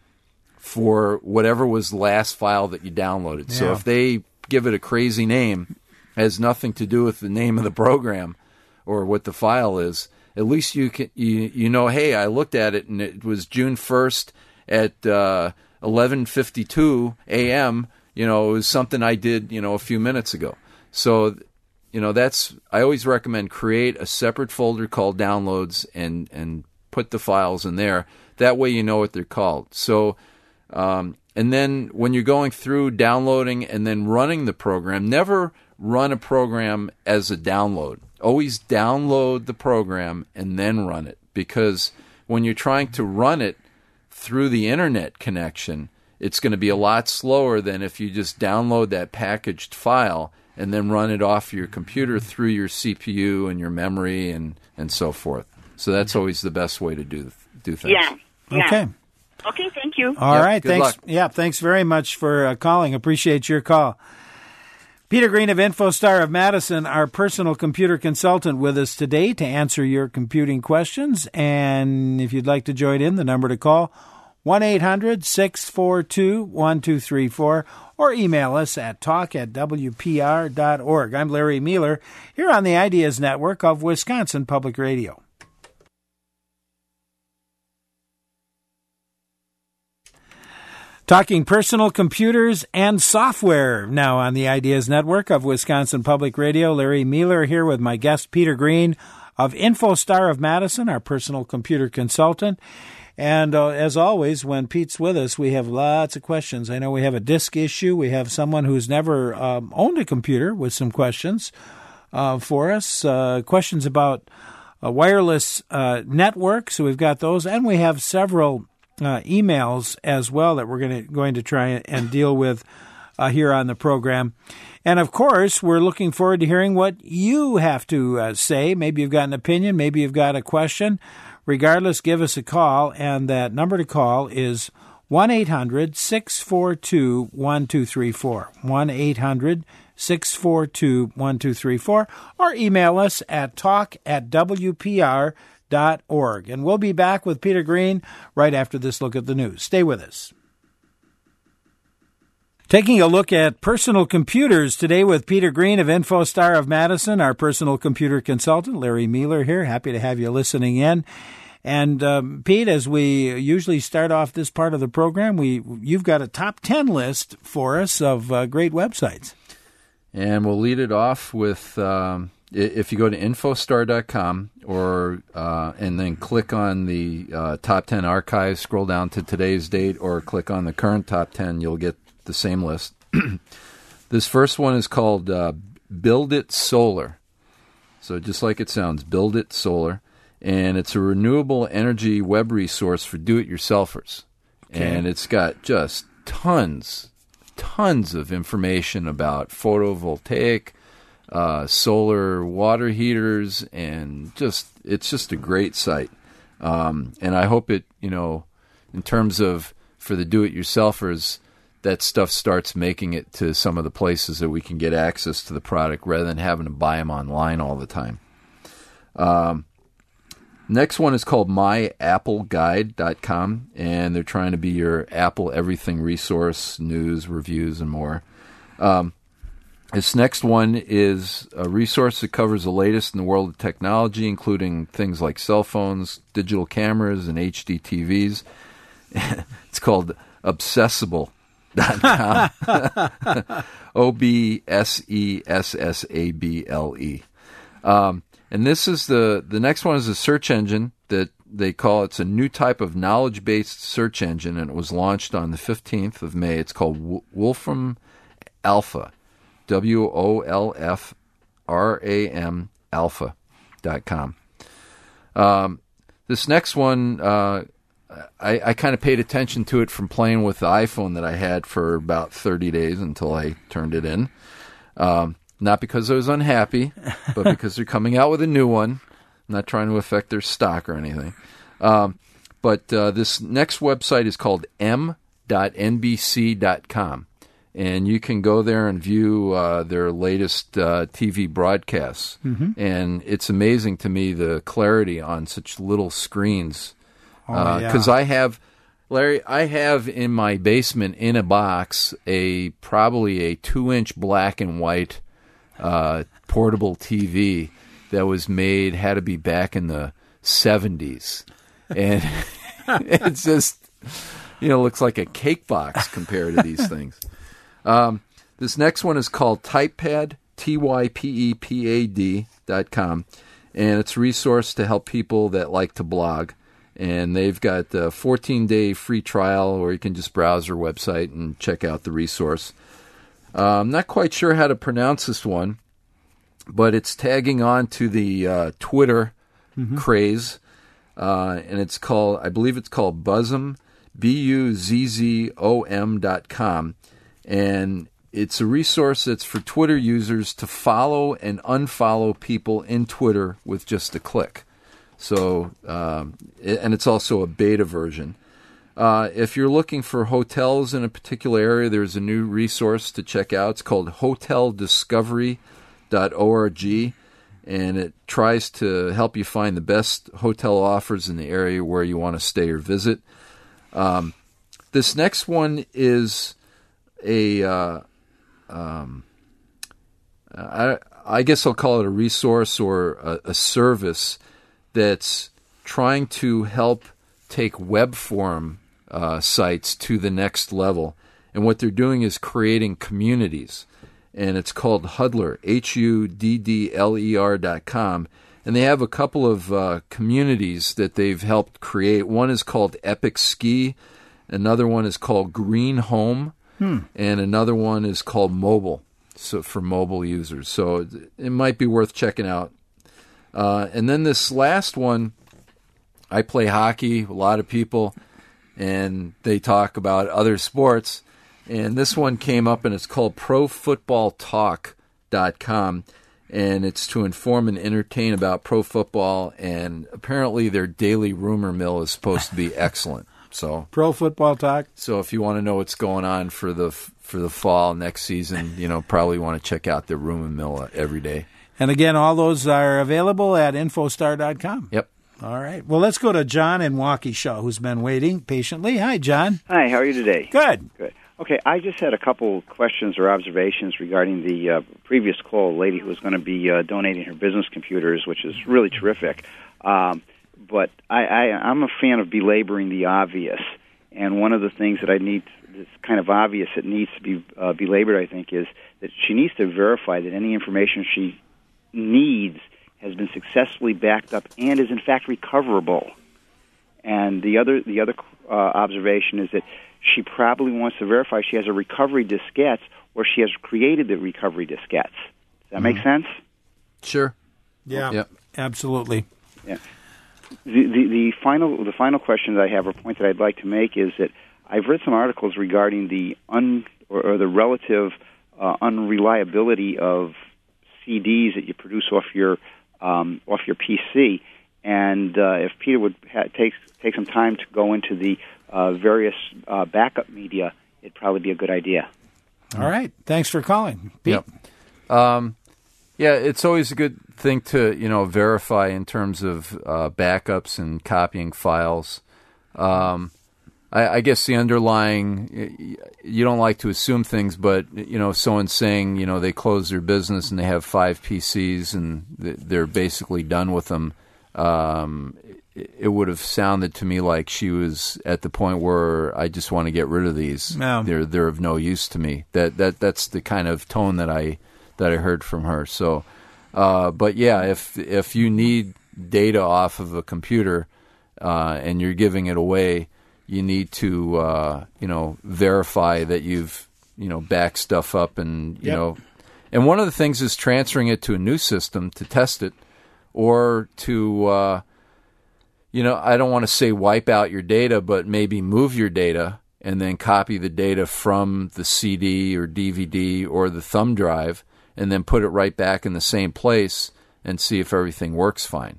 S2: for whatever was the last file that you downloaded.
S1: Yeah.
S2: So if they give it a crazy name, has nothing to do with the name of the program or what the file is, at least you can you, you know, hey, I looked at it and it was June first at uh, eleven fifty-two a.m. You know, it was something I did, you know, a few minutes ago. So, you know, that's, I always recommend create a separate folder called Downloads and, and put the files in there. That way you know what they're called. So, um, and then when you're going through downloading and then running the program, never run a program as a download. Always download the program and then run it. Because when you're trying to run it through the internet connection, it's going to be a lot slower than if you just download that packaged file and then run it off your computer through your C P U and your memory and, and so forth. So that's always the best way to do do things.
S12: Yeah. yeah.
S1: Okay.
S12: Okay, thank you.
S1: All
S2: yep,
S1: right,
S2: good
S1: thanks.
S2: luck.
S1: Yeah, thanks very much for uh, calling. Appreciate your call. Peter Green of InfoStar of Madison, our personal computer consultant, with us today to answer your computing questions. And if you'd like to join in, the number to call, one eight hundred six four two one two three four, or email us at talk at w p r dot org. I'm Larry Mueller, here on the Ideas Network of Wisconsin Public Radio. Talking personal computers and software now on the Ideas Network of Wisconsin Public Radio. Larry Mueller here with my guest Peter Green of InfoStar of Madison, our personal computer consultant. And uh, as always, when Pete's with us, we have lots of questions. I know we have a disk issue. We have someone who's never um, owned a computer with some questions uh, for us. Uh, questions about a wireless uh, network. So we've got those. And we have several Uh, emails as well that we're going to going to try and deal with uh, here on the program. And of course, we're looking forward to hearing what you have to uh, say. Maybe you've got an opinion, maybe you've got a question. Regardless, give us a call, and that number to call is one eight hundred six four two one two three four. one eight hundred six four two one two three four, or email us at talk at w p r dot org. And we'll be back with Peter Green right after this look at the news. Stay with us. Taking a look at personal computers today with Peter Green of InfoStar of Madison, our personal computer consultant. Larry Mueller here. Happy to have you listening in. And um, Pete, as we usually start off this part of the program, we you've got a top ten list for us of uh, great websites.
S2: And we'll lead it off with... Um If you go to infostar dot com or uh, and then click on the uh, top ten archives, scroll down to today's date, or click on the current top ten, you'll get the same list. This first one is called uh, Build It Solar. So just like it sounds, Build It Solar. And it's a renewable energy web resource for do-it-yourselfers. Okay. And it's got just tons, tons of information about photovoltaic, Uh, solar water heaters, and just it's just a great site. Um, and I hope it, you know, in terms of for the do-it-yourselfers, that stuff starts making it to some of the places that we can get access to the product rather than having to buy them online all the time. Um, next one is called my apple guide dot com, and they're trying to be your Apple everything resource, news, reviews, and more. Um, This next one is a resource that covers the latest in the world of technology, including things like cell phones, digital cameras, and H D T Vs. It's called obsessable dot com. O B S E S S A B L E. Um, and this is the, the next one is a search engine that they call, it's a new type of knowledge-based search engine, and it was launched on the fifteenth of May. It's called w- Wolfram Alpha. W O L F R A M alpha dot com. Um, this next one, uh, I, I kind of paid attention to it from playing with the iPhone that I had for about thirty days until I turned it in. Um, not because I was unhappy, but because they're coming out with a new one. I'm not trying to affect their stock or anything. Um, but uh, this next website is called m dot n b c dot com. And you can go there and view uh, their latest uh, T V broadcasts. Mm-hmm. And it's amazing to me the clarity on such little screens. Because oh, uh, yeah. I have, Larry, I have in my basement in a box a probably a two-inch black and white uh, portable T V that was made, had to be back in the seventies. And it's just, you know, looks like a cake box compared to these things. Um, this next one is called TypePad, T Y P E P A D dot com, and it's a resource to help people that like to blog. And they've got a fourteen-day free trial where you can just browse their website and check out the resource. Uh, I'm not quite sure how to pronounce this one, but it's tagging on to the uh, Twitter mm-hmm. craze, uh, and it's called, I believe it's called Buzzom, B U Z Z O M dot com. And it's a resource that's for Twitter users to follow and unfollow people in Twitter with just a click. So, um, and it's also a beta version. Uh, if you're looking for hotels in a particular area, there's a new resource to check out. It's called hotel discovery dot org, and it tries to help you find the best hotel offers in the area where you want to stay or visit. Um, this next one is a, uh, um, I, I guess I'll call it a resource or a, a service that's trying to help take web form uh, sites to the next level. And what they're doing is creating communities. And it's called Huddler, H U D D L E R dot com. And they have a couple of uh, communities that they've helped create. One is called Epic Ski. Another one is called Green Home. Hmm. And another one is called Mobile, so for mobile users. So it might be worth checking out. Uh, and then this last one, I play hockey, a lot of people, and they talk about other sports. And this one came up, and it's called pro football talk dot com. And it's to inform and entertain about pro football. And apparently their daily rumor mill is supposed to be excellent. So
S1: Pro Football Talk.
S2: So if you want to know what's going on for the for the fall next season, you know, probably want to check out their rumor mill every day.
S1: And again, all those are available at infostar dot com.
S2: Yep.
S1: All right. Well, let's go to John in Waukesha, who's been waiting patiently. Hi, John.
S13: Hi, how are you today?
S1: Good.
S13: Good. Okay, I just had a couple questions or observations regarding the uh, previous call, a lady who was going to be uh, donating her business computers, which is really terrific. Um, but I, I, I'm a fan of belaboring the obvious, and one of the things that I need that's kind of obvious that needs to be uh, belabored, I think, is that she needs to verify that any information she needs has been successfully backed up and is in fact recoverable. And the other the other uh, observation is that she probably wants to verify she has a recovery diskettes or she has created the recovery diskettes. Does that mm-hmm. make sense?
S2: Sure.
S1: Yeah.
S2: Yep.
S1: Absolutely.
S13: Yeah. The, the the final the final question that I have, or point that I'd like to make, is that I've read some articles regarding the un or, or the relative uh, unreliability of C Ds that you produce off your um, off your P C, and uh, if Peter would ha- take take some time to go into the uh, various uh, backup media, it'd probably be a good idea.
S1: All right, thanks for calling, Pete.
S2: Yep. Um, yeah, it's always a good thing to you know verify in terms of uh, backups and copying files. Um, I, I guess the underlying, you don't like to assume things, but, you know, someone's saying, you know, they close their business and they have five P Cs and they're basically done with them. Um, it would have sounded to me like she was at the point where I just want to get rid of these.
S1: No.
S2: They're they're of no use to me. That that that's the kind of tone that I that I heard from her. So, uh, but yeah, if if you need data off of a computer uh, and you're giving it away, you need to, uh, you know, verify that you've, you know, backed stuff up and, you
S1: Yep.
S2: know. And one of the things is transferring it to a new system to test it or to, uh, you know, I don't want to say wipe out your data, but maybe move your data and then copy the data from the C D or D V D or the thumb drive and then put it right back in the same place and see if everything works fine.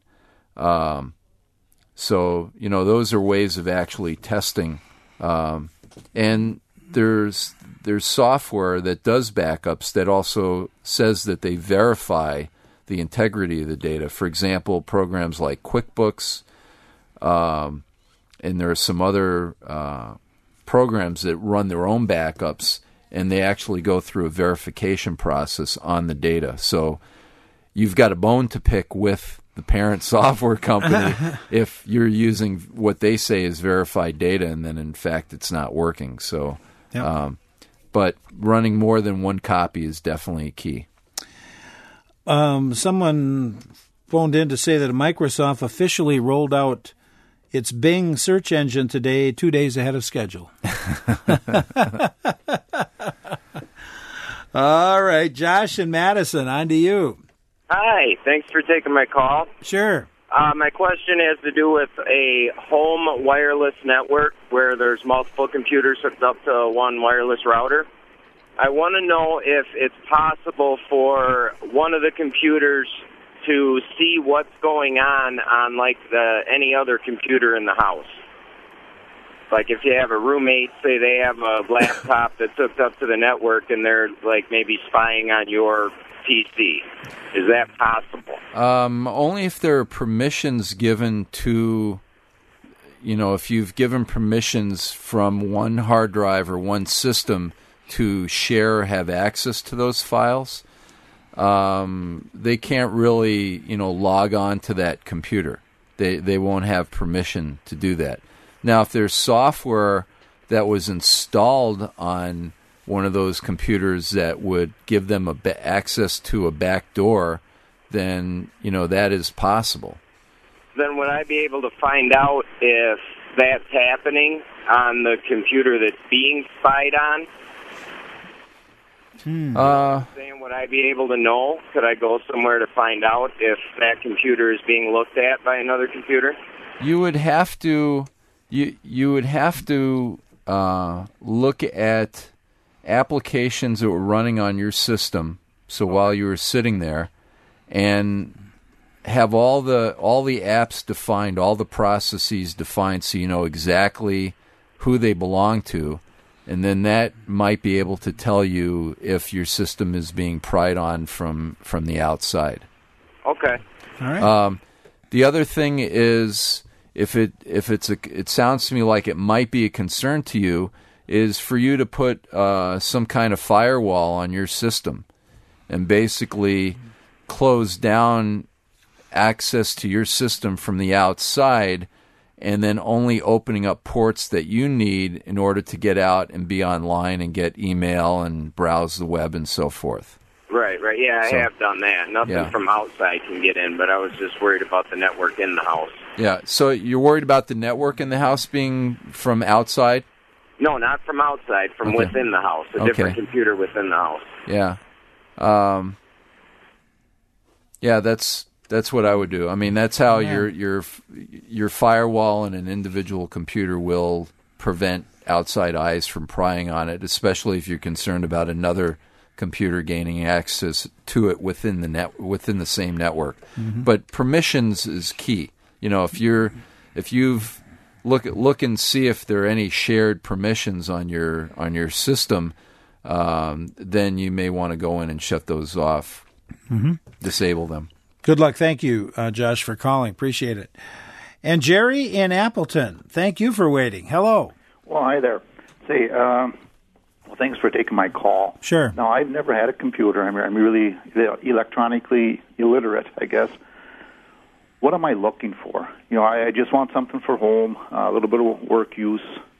S2: Um So, you know, those are ways of actually testing. Um, and there's there's software that does backups that also says that they verify the integrity of the data. For example, programs like QuickBooks, um, and there are some other uh, programs that run their own backups, and they actually go through a verification process on the data. So you've got a bone to pick with the parent software company if you're using what they say is verified data and then in fact it's not working. So,
S1: Yep.
S2: um, but running more than one copy is definitely key.
S1: Um, someone phoned in to say that Microsoft officially rolled out its Bing search engine today, two days ahead of schedule. All right, Josh and Madison, on to you.
S14: Hi, thanks for taking my call.
S1: Sure.
S14: Uh, my question has to do with a home wireless network where there's multiple computers hooked up to one wireless router. I want to know if it's possible for one of the computers to see what's going on on like the any other computer in the house. Like if you have a roommate, say they have a laptop that's hooked up to the network and they're like maybe spying on your P C. Is that possible?
S2: Um, only if there are permissions given to, you know, if you've given permissions from one hard drive or one system to share or have access to those files, um, they can't really, you know, log on to that computer. They they won't have permission to do that. Now, if there's software that was installed on one of those computers that would give them a ba- access to a back door, then, you know, that is possible.
S14: Then would I be able to find out if that's happening on the computer that's being spied on?
S2: Hmm. Uh,
S14: Saying, would I be able to know? Could I go somewhere to find out if that computer is being looked at by another computer?
S2: You would have to... You you would have to uh, look at applications that were running on your system. So while you were sitting there, and have all the all the apps defined, all the processes defined, so you know exactly who they belong to, and then that might be able to tell you if your system is being pried on from from the outside.
S14: Okay.
S1: All right.
S2: Um, the other thing is. If it if it's a, it sounds to me like it might be a concern to you, is for you to put uh, some kind of firewall on your system, and basically close down access to your system from the outside, and then only opening up ports that you need in order to get out and be online and get email and browse the web and so forth.
S14: Right, right. Yeah, I
S2: So-
S14: have done that. Nothing
S2: Yeah.
S14: from outside can get in, but I was just worried about the network in the house.
S2: Yeah. So you're worried about the network in the house being from outside?
S14: No, not from outside, from
S2: Okay.
S14: within the house. A
S2: Okay.
S14: different computer within the house.
S2: Yeah. Um, yeah, that's that's what I would do. I mean, that's how
S14: Yeah.
S2: your your your firewall in an individual computer will prevent outside eyes from prying on it, especially if you're concerned about another computer gaining access to it within the net within the same network.
S15: Mhm.
S2: But permissions is key. You know, if you're if you've look look and see if there are any shared permissions on your on your system, um, then you may want to go in and shut those off,
S1: Mhm.
S2: disable them.
S1: Good luck. Thank you, uh, Josh, for calling. Appreciate it. And Jerry in Appleton, thank you for waiting. Hello.
S15: Well, hi there. Say, um, well, thanks for taking my call.
S1: Sure.
S15: Now, I've never had a computer. I'm, I'm really electronically illiterate, I guess. What am I looking for? You know, I, I just want something for home, uh, a little bit of work use.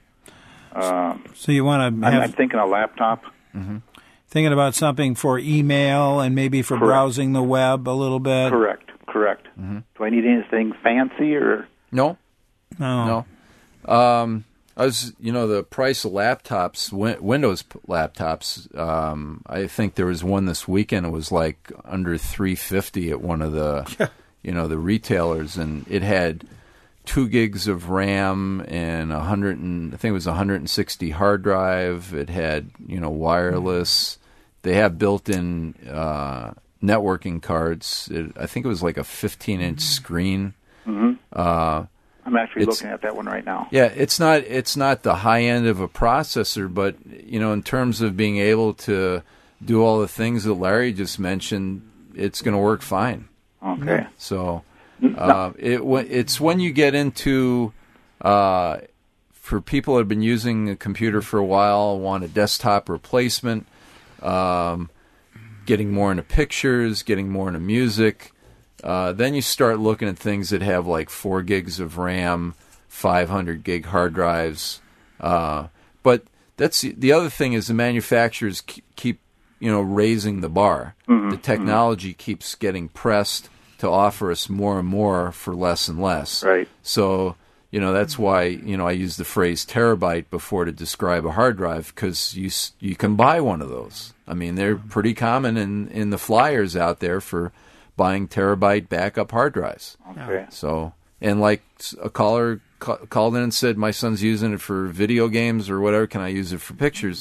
S15: Um,
S1: So you want to
S15: I'm,
S1: have
S15: I'm thinking a laptop.
S2: Mm-hmm.
S1: thinking about something for email and maybe for
S15: Correct.
S1: browsing the web a little bit.
S15: Correct, correct.
S2: Mm-hmm.
S15: Do I need anything fancy or?
S2: No.
S1: No.
S2: No. Um, I was, you know, the price of laptops, win- Windows p- laptops. Um, I think there was one this weekend. It was like under three fifty at one of the, you know, the retailers, and it had two gigs of RAM and a hundred and I think it was a hundred and sixty hard drive. It had, you know, wireless. They have built-in uh, networking cards. It, I think it was like a fifteen-inch screen.
S15: Mm-hmm.
S2: Uh,
S15: I'm actually
S2: it's-
S15: looking at that one right now.
S2: Yeah, it's not it's not the high end of a processor, but you know, in terms of being able to do all the things that Larry just mentioned, it's going to work fine.
S15: Okay.
S2: So uh, it w- it's when you get into uh, for people that have been using a computer for a while, want a desktop replacement, um, getting more into pictures, getting more into music. Uh, then you start looking at things that have like four gigs of RAM, five hundred gig hard drives. Uh, but that's the, the other thing is the manufacturers keep, keep you know raising the bar.
S15: Mm-hmm.
S2: The technology keeps getting pressed to offer us more and more for less and less.
S15: Right.
S2: So you know that's why you know I use the phrase terabyte before to describe a hard drive, because you s- you can buy one of those. I mean they're pretty common in in the flyers out there for buying terabyte backup hard drives.
S15: Okay.
S2: So, and like a caller ca- called in and said, my son's using it for video games or whatever. Can I use it for pictures?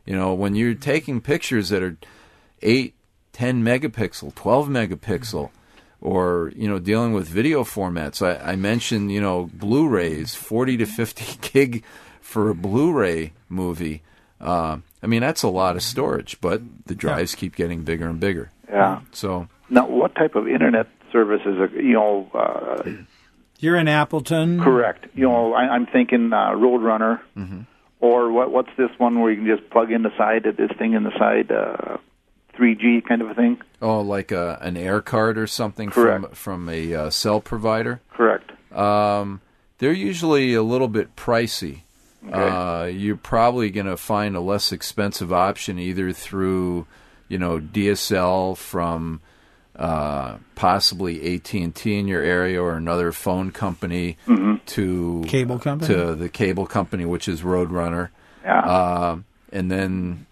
S2: You know, when you're taking pictures that are eight, ten megapixel, twelve megapixel, or, you know, dealing with video formats. I, I mentioned, you know, Blu-rays, forty to fifty gig for a Blu-ray movie. Uh, I mean, that's a lot of storage, but the drives yeah. keep getting bigger and bigger.
S15: Yeah.
S2: So
S15: now, what type of internet service is it? You know, uh,
S1: you're in Appleton.
S15: Correct. You know, I, I'm thinking uh, Roadrunner,
S2: mm-hmm. or
S15: what? What's this one where you can just plug in the side of this thing in the side, uh, three G kind of a thing?
S2: Oh, like a, an air card or something
S15: Correct.
S2: from from a uh, cell provider.
S15: Correct.
S2: Um, they're usually a little bit pricey.
S15: Okay.
S2: Uh, you're probably going to find a less expensive option either through, you know, D S L from uh, possibly A T and T in your area or another phone company
S15: mm-hmm.
S2: to
S1: cable company
S2: to the cable company, which is Roadrunner.
S15: Yeah.
S2: Uh, and then,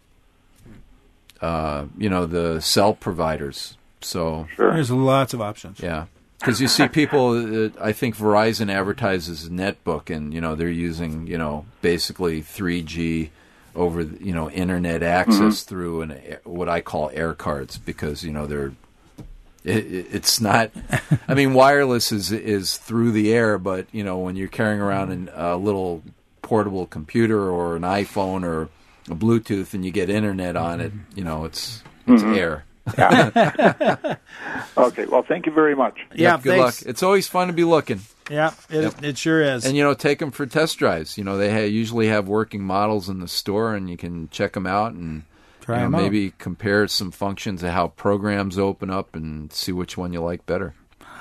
S2: uh, you know, the cell providers. So
S15: sure.
S1: There's lots of options.
S2: Yeah. Because you see people, uh, I think Verizon advertises Netbook, and, you know, they're using, you know, basically three G over, you know, internet access
S15: mm-hmm.
S2: through an what I call air cards because, you know, they're, it, it's not, I mean, wireless is is through the air, but, you know, when you're carrying around an, a little portable computer or an iPhone or a Bluetooth and you get internet on it, you know, it's it's
S15: mm-hmm.
S2: air.
S15: Yeah. Okay. Well, thank you very much.
S1: Yeah.
S2: Yep, good
S1: thanks.
S2: luck. It's always fun to be looking.
S1: Yeah, it,
S2: Yep.
S1: it sure is.
S2: And, you know, take them for test drives. You know, they ha- usually have working models in the store, and you can check them out and
S1: Try
S2: you know,
S1: 'em out.
S2: maybe compare some functions of how programs open up and see which one you like better.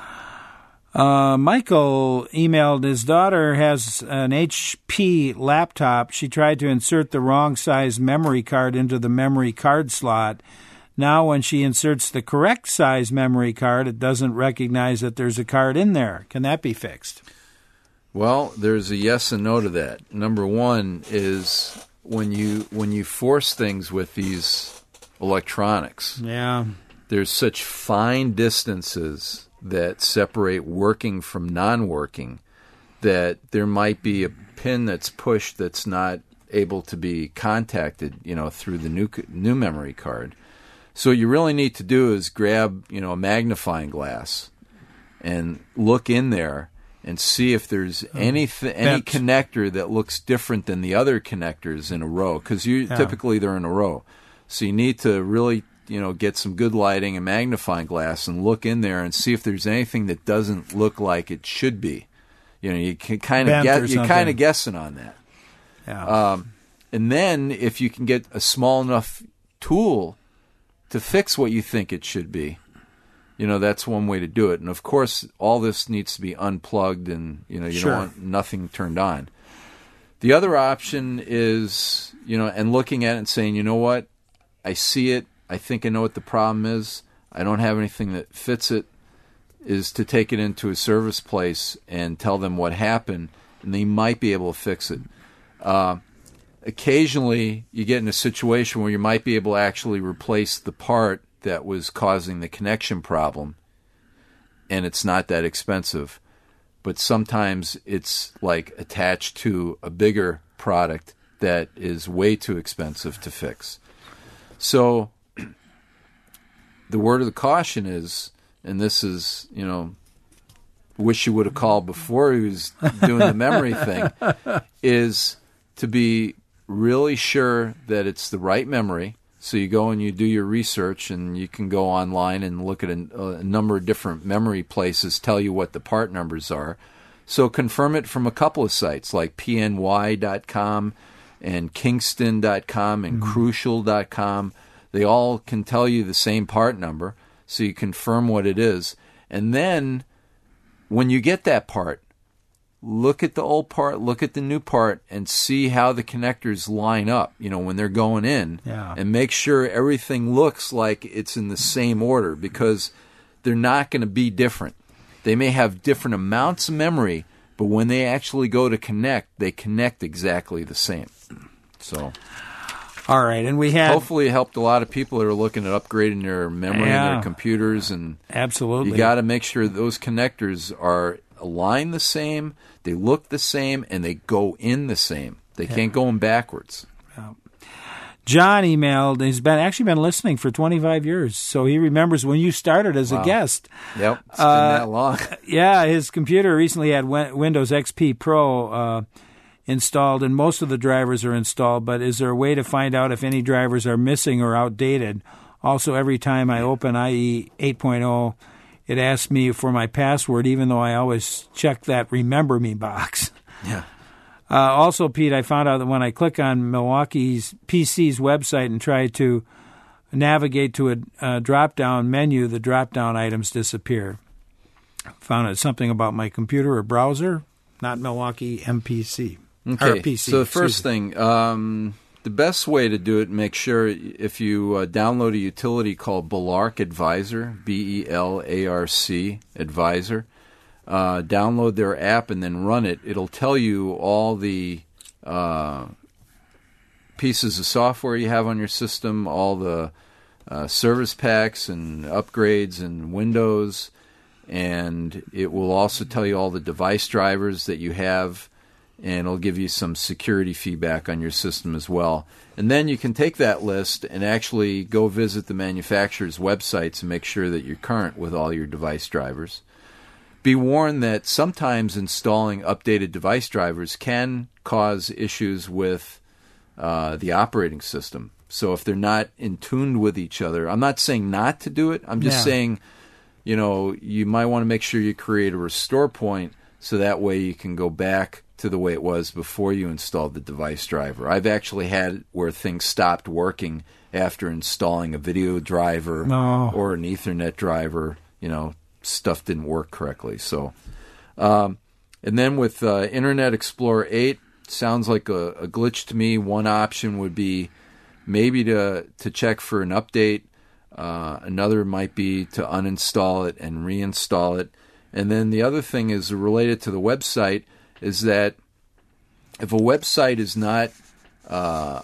S1: Uh, Michael emailed his daughter has an H P laptop. She tried to insert the wrong size memory card into the memory card slot. Now when she inserts the correct size memory card, it doesn't recognize that there's a card in there. Can that be fixed?
S2: Well, there's a yes and no to that. Number one is when you when you force things with these electronics,
S1: Yeah.
S2: there's such fine distances that separate working from non-working that there might be a pin that's pushed that's not able to be contacted, you know, through the new new memory card. So what you really need to do is grab, you know, a magnifying glass and look in there and see if there's any th- any connector that looks different than the other connectors in a row, because you
S1: Yeah.
S2: typically they're in a row. So you need to really, you know, get some good lighting and magnifying glass and look in there and see if there's anything that doesn't look like it should be. You know, you can kind of
S1: Bent or
S2: get you're
S1: something.
S2: kind of guessing on that.
S1: Yeah.
S2: Um, and then if you can get a small enough tool to fix what you think it should be, you know, that's one way to do it. And of course, all this needs to be unplugged, and you know, you
S1: Sure.
S2: don't want nothing turned on. The other option is, you know, and looking at it and saying, you know what, I see it. I think I know what the problem is. I don't have anything that fits it. Is to take it into a service place and tell them what happened, and they might be able to fix it. Uh, occasionally, you get in a situation where you might be able to actually replace the part that was causing the connection problem, and it's not that expensive. But sometimes it's like attached to a bigger product that is way too expensive to fix. So the word of the caution is, and this is, you know, wish you would have called before he was doing the memory thing, is to be really sure that it's the right memory. So you go and you do your research, and you can go online and look at a, a number of different memory places, tell you what the part numbers are. So confirm it from a couple of sites like P N Y dot com and Kingston dot com and
S1: Mm-hmm.
S2: Crucial dot com. They all can tell you the same part number, so you confirm what it is. And then when you get that part, look at the old part, look at the new part, and see how the connectors line up, you know, when they're going in.
S1: Yeah.
S2: And make sure everything looks like it's in the same order, because they're not going to be different. They may have different amounts of memory, but when they actually go to connect, they connect exactly the same. So,
S1: all right, and we had
S2: hopefully it helped a lot of people that are looking at upgrading their memory
S1: Yeah.
S2: and their computers, and
S1: absolutely
S2: you got to make sure those connectors are aligned the same, they look the same, and they go in the same. They
S1: Yeah.
S2: can't go in backwards.
S1: John emailed. He's been actually been listening for twenty-five years, so he remembers when you started as
S2: Wow.
S1: a guest.
S2: Yep, it's been
S1: Uh,
S2: that long.
S1: Yeah, his computer recently had Win- Windows X P Pro uh, installed, and most of the drivers are installed, but is there a way to find out if any drivers are missing or outdated? Also, every time I open I E eight point oh, it asks me for my password, even though I always check that Remember Me box.
S2: Yeah.
S1: Uh, also, Pete, I found out that when I click on Milwaukee's P C's website and try to navigate to a, a drop-down menu, the drop-down items disappear. Found out something about my computer or browser, not Milwaukee M P C.
S2: Okay,
S1: Or P C,
S2: so the
S1: excuse
S2: first
S1: me.
S2: thing, um, the best way to do it, make sure if you uh, download a utility called Belarc Advisor, B E L A R C Advisor, uh, download their app and then run it. It'll tell you all the uh, pieces of software you have on your system, all the uh, service packs and upgrades and Windows, and it will also tell you all the device drivers that you have, and it'll give you some security feedback on your system as well. And then you can take that list and actually go visit the manufacturer's websites and make sure that you're current with all your device drivers. Be warned that sometimes installing updated device drivers can cause issues with uh, the operating system. So if they're not in tune with each other, I'm not saying not to do it. I'm just
S1: Yeah.
S2: saying, you know, you might want to make sure you create a restore point so that way you can go back to the way it was before you installed the device driver. I've actually had where things stopped working after installing a video driver
S1: No.
S2: or an Ethernet driver. You know, stuff didn't work correctly. So, um, and then with uh, Internet Explorer eight, sounds like a, a glitch to me. One option would be maybe to to check for an update. Uh, another might be to uninstall it and reinstall it. And then the other thing is related to the website is that if a website is not uh,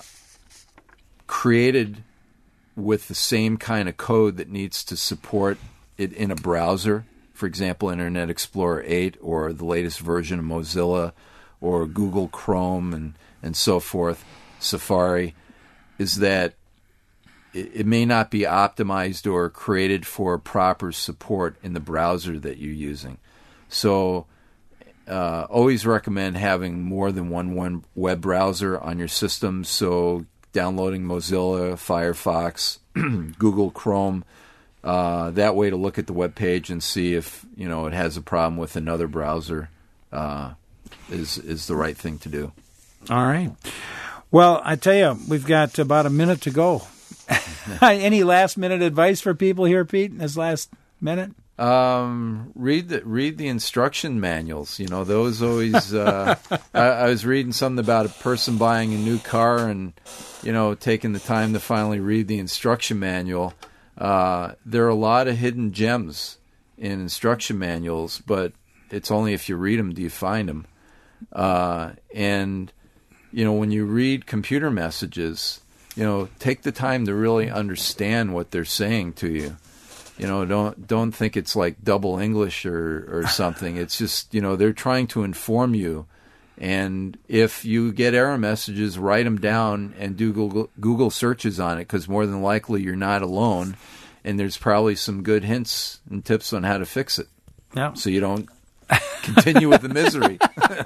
S2: created with the same kind of code that needs to support it in a browser, for example, Internet Explorer eight or the latest version of Mozilla or Google Chrome and, and so forth, Safari, is that it, it may not be optimized or created for proper support in the browser that you're using. So uh, always recommend having more than one, one web browser on your system. So downloading Mozilla, Firefox, Google Chrome, Uh, that way to look at the web page and see if you know it has a problem with another browser uh, is is the right thing to do.
S1: All right. Well, I tell you, we've got about a minute to go. Any last minute advice for people here, Pete? In this last minute?
S2: Um, read the read the instruction manuals. You know, those always. Uh, I, I was reading something about a person buying a new car and you know taking the time to finally read the instruction manual. Uh, there are a lot of hidden gems in instruction manuals, but it's only if you read them do you find them. Uh, and, you know, when you read computer messages, you know, take the time to really understand what they're saying to you. You know, don't don't think it's like double English or, or something. It's just, you know, they're trying to inform you. And if you get error messages, write them down and do Google, Google searches on it, because more than likely you're not alone, and there's probably some good hints and tips on how to fix it.
S1: Yeah.
S2: So you don't continue with the misery.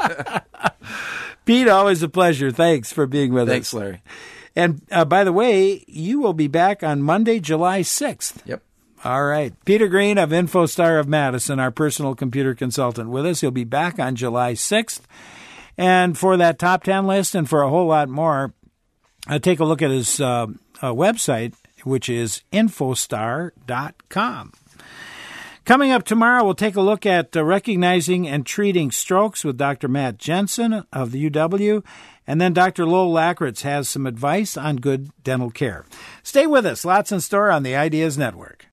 S1: Pete, always a pleasure. Thanks for being with
S2: Thanks,
S1: us.
S2: Thanks, Larry.
S1: And uh, by the way, you will be back on Monday, July sixth.
S2: Yep.
S1: All right. Peter Green of InfoStar of Madison, our personal computer consultant, with us. He'll be back on July sixth. And for that top ten list and for a whole lot more, uh, take a look at his uh, uh, website, which is infostar dot com. Coming up tomorrow, we'll take a look at uh, recognizing and treating strokes with Doctor Matt Jensen of the U W. And then Doctor Lowell Lackritz has some advice on good dental care. Stay with us. Lots in store on the Ideas Network.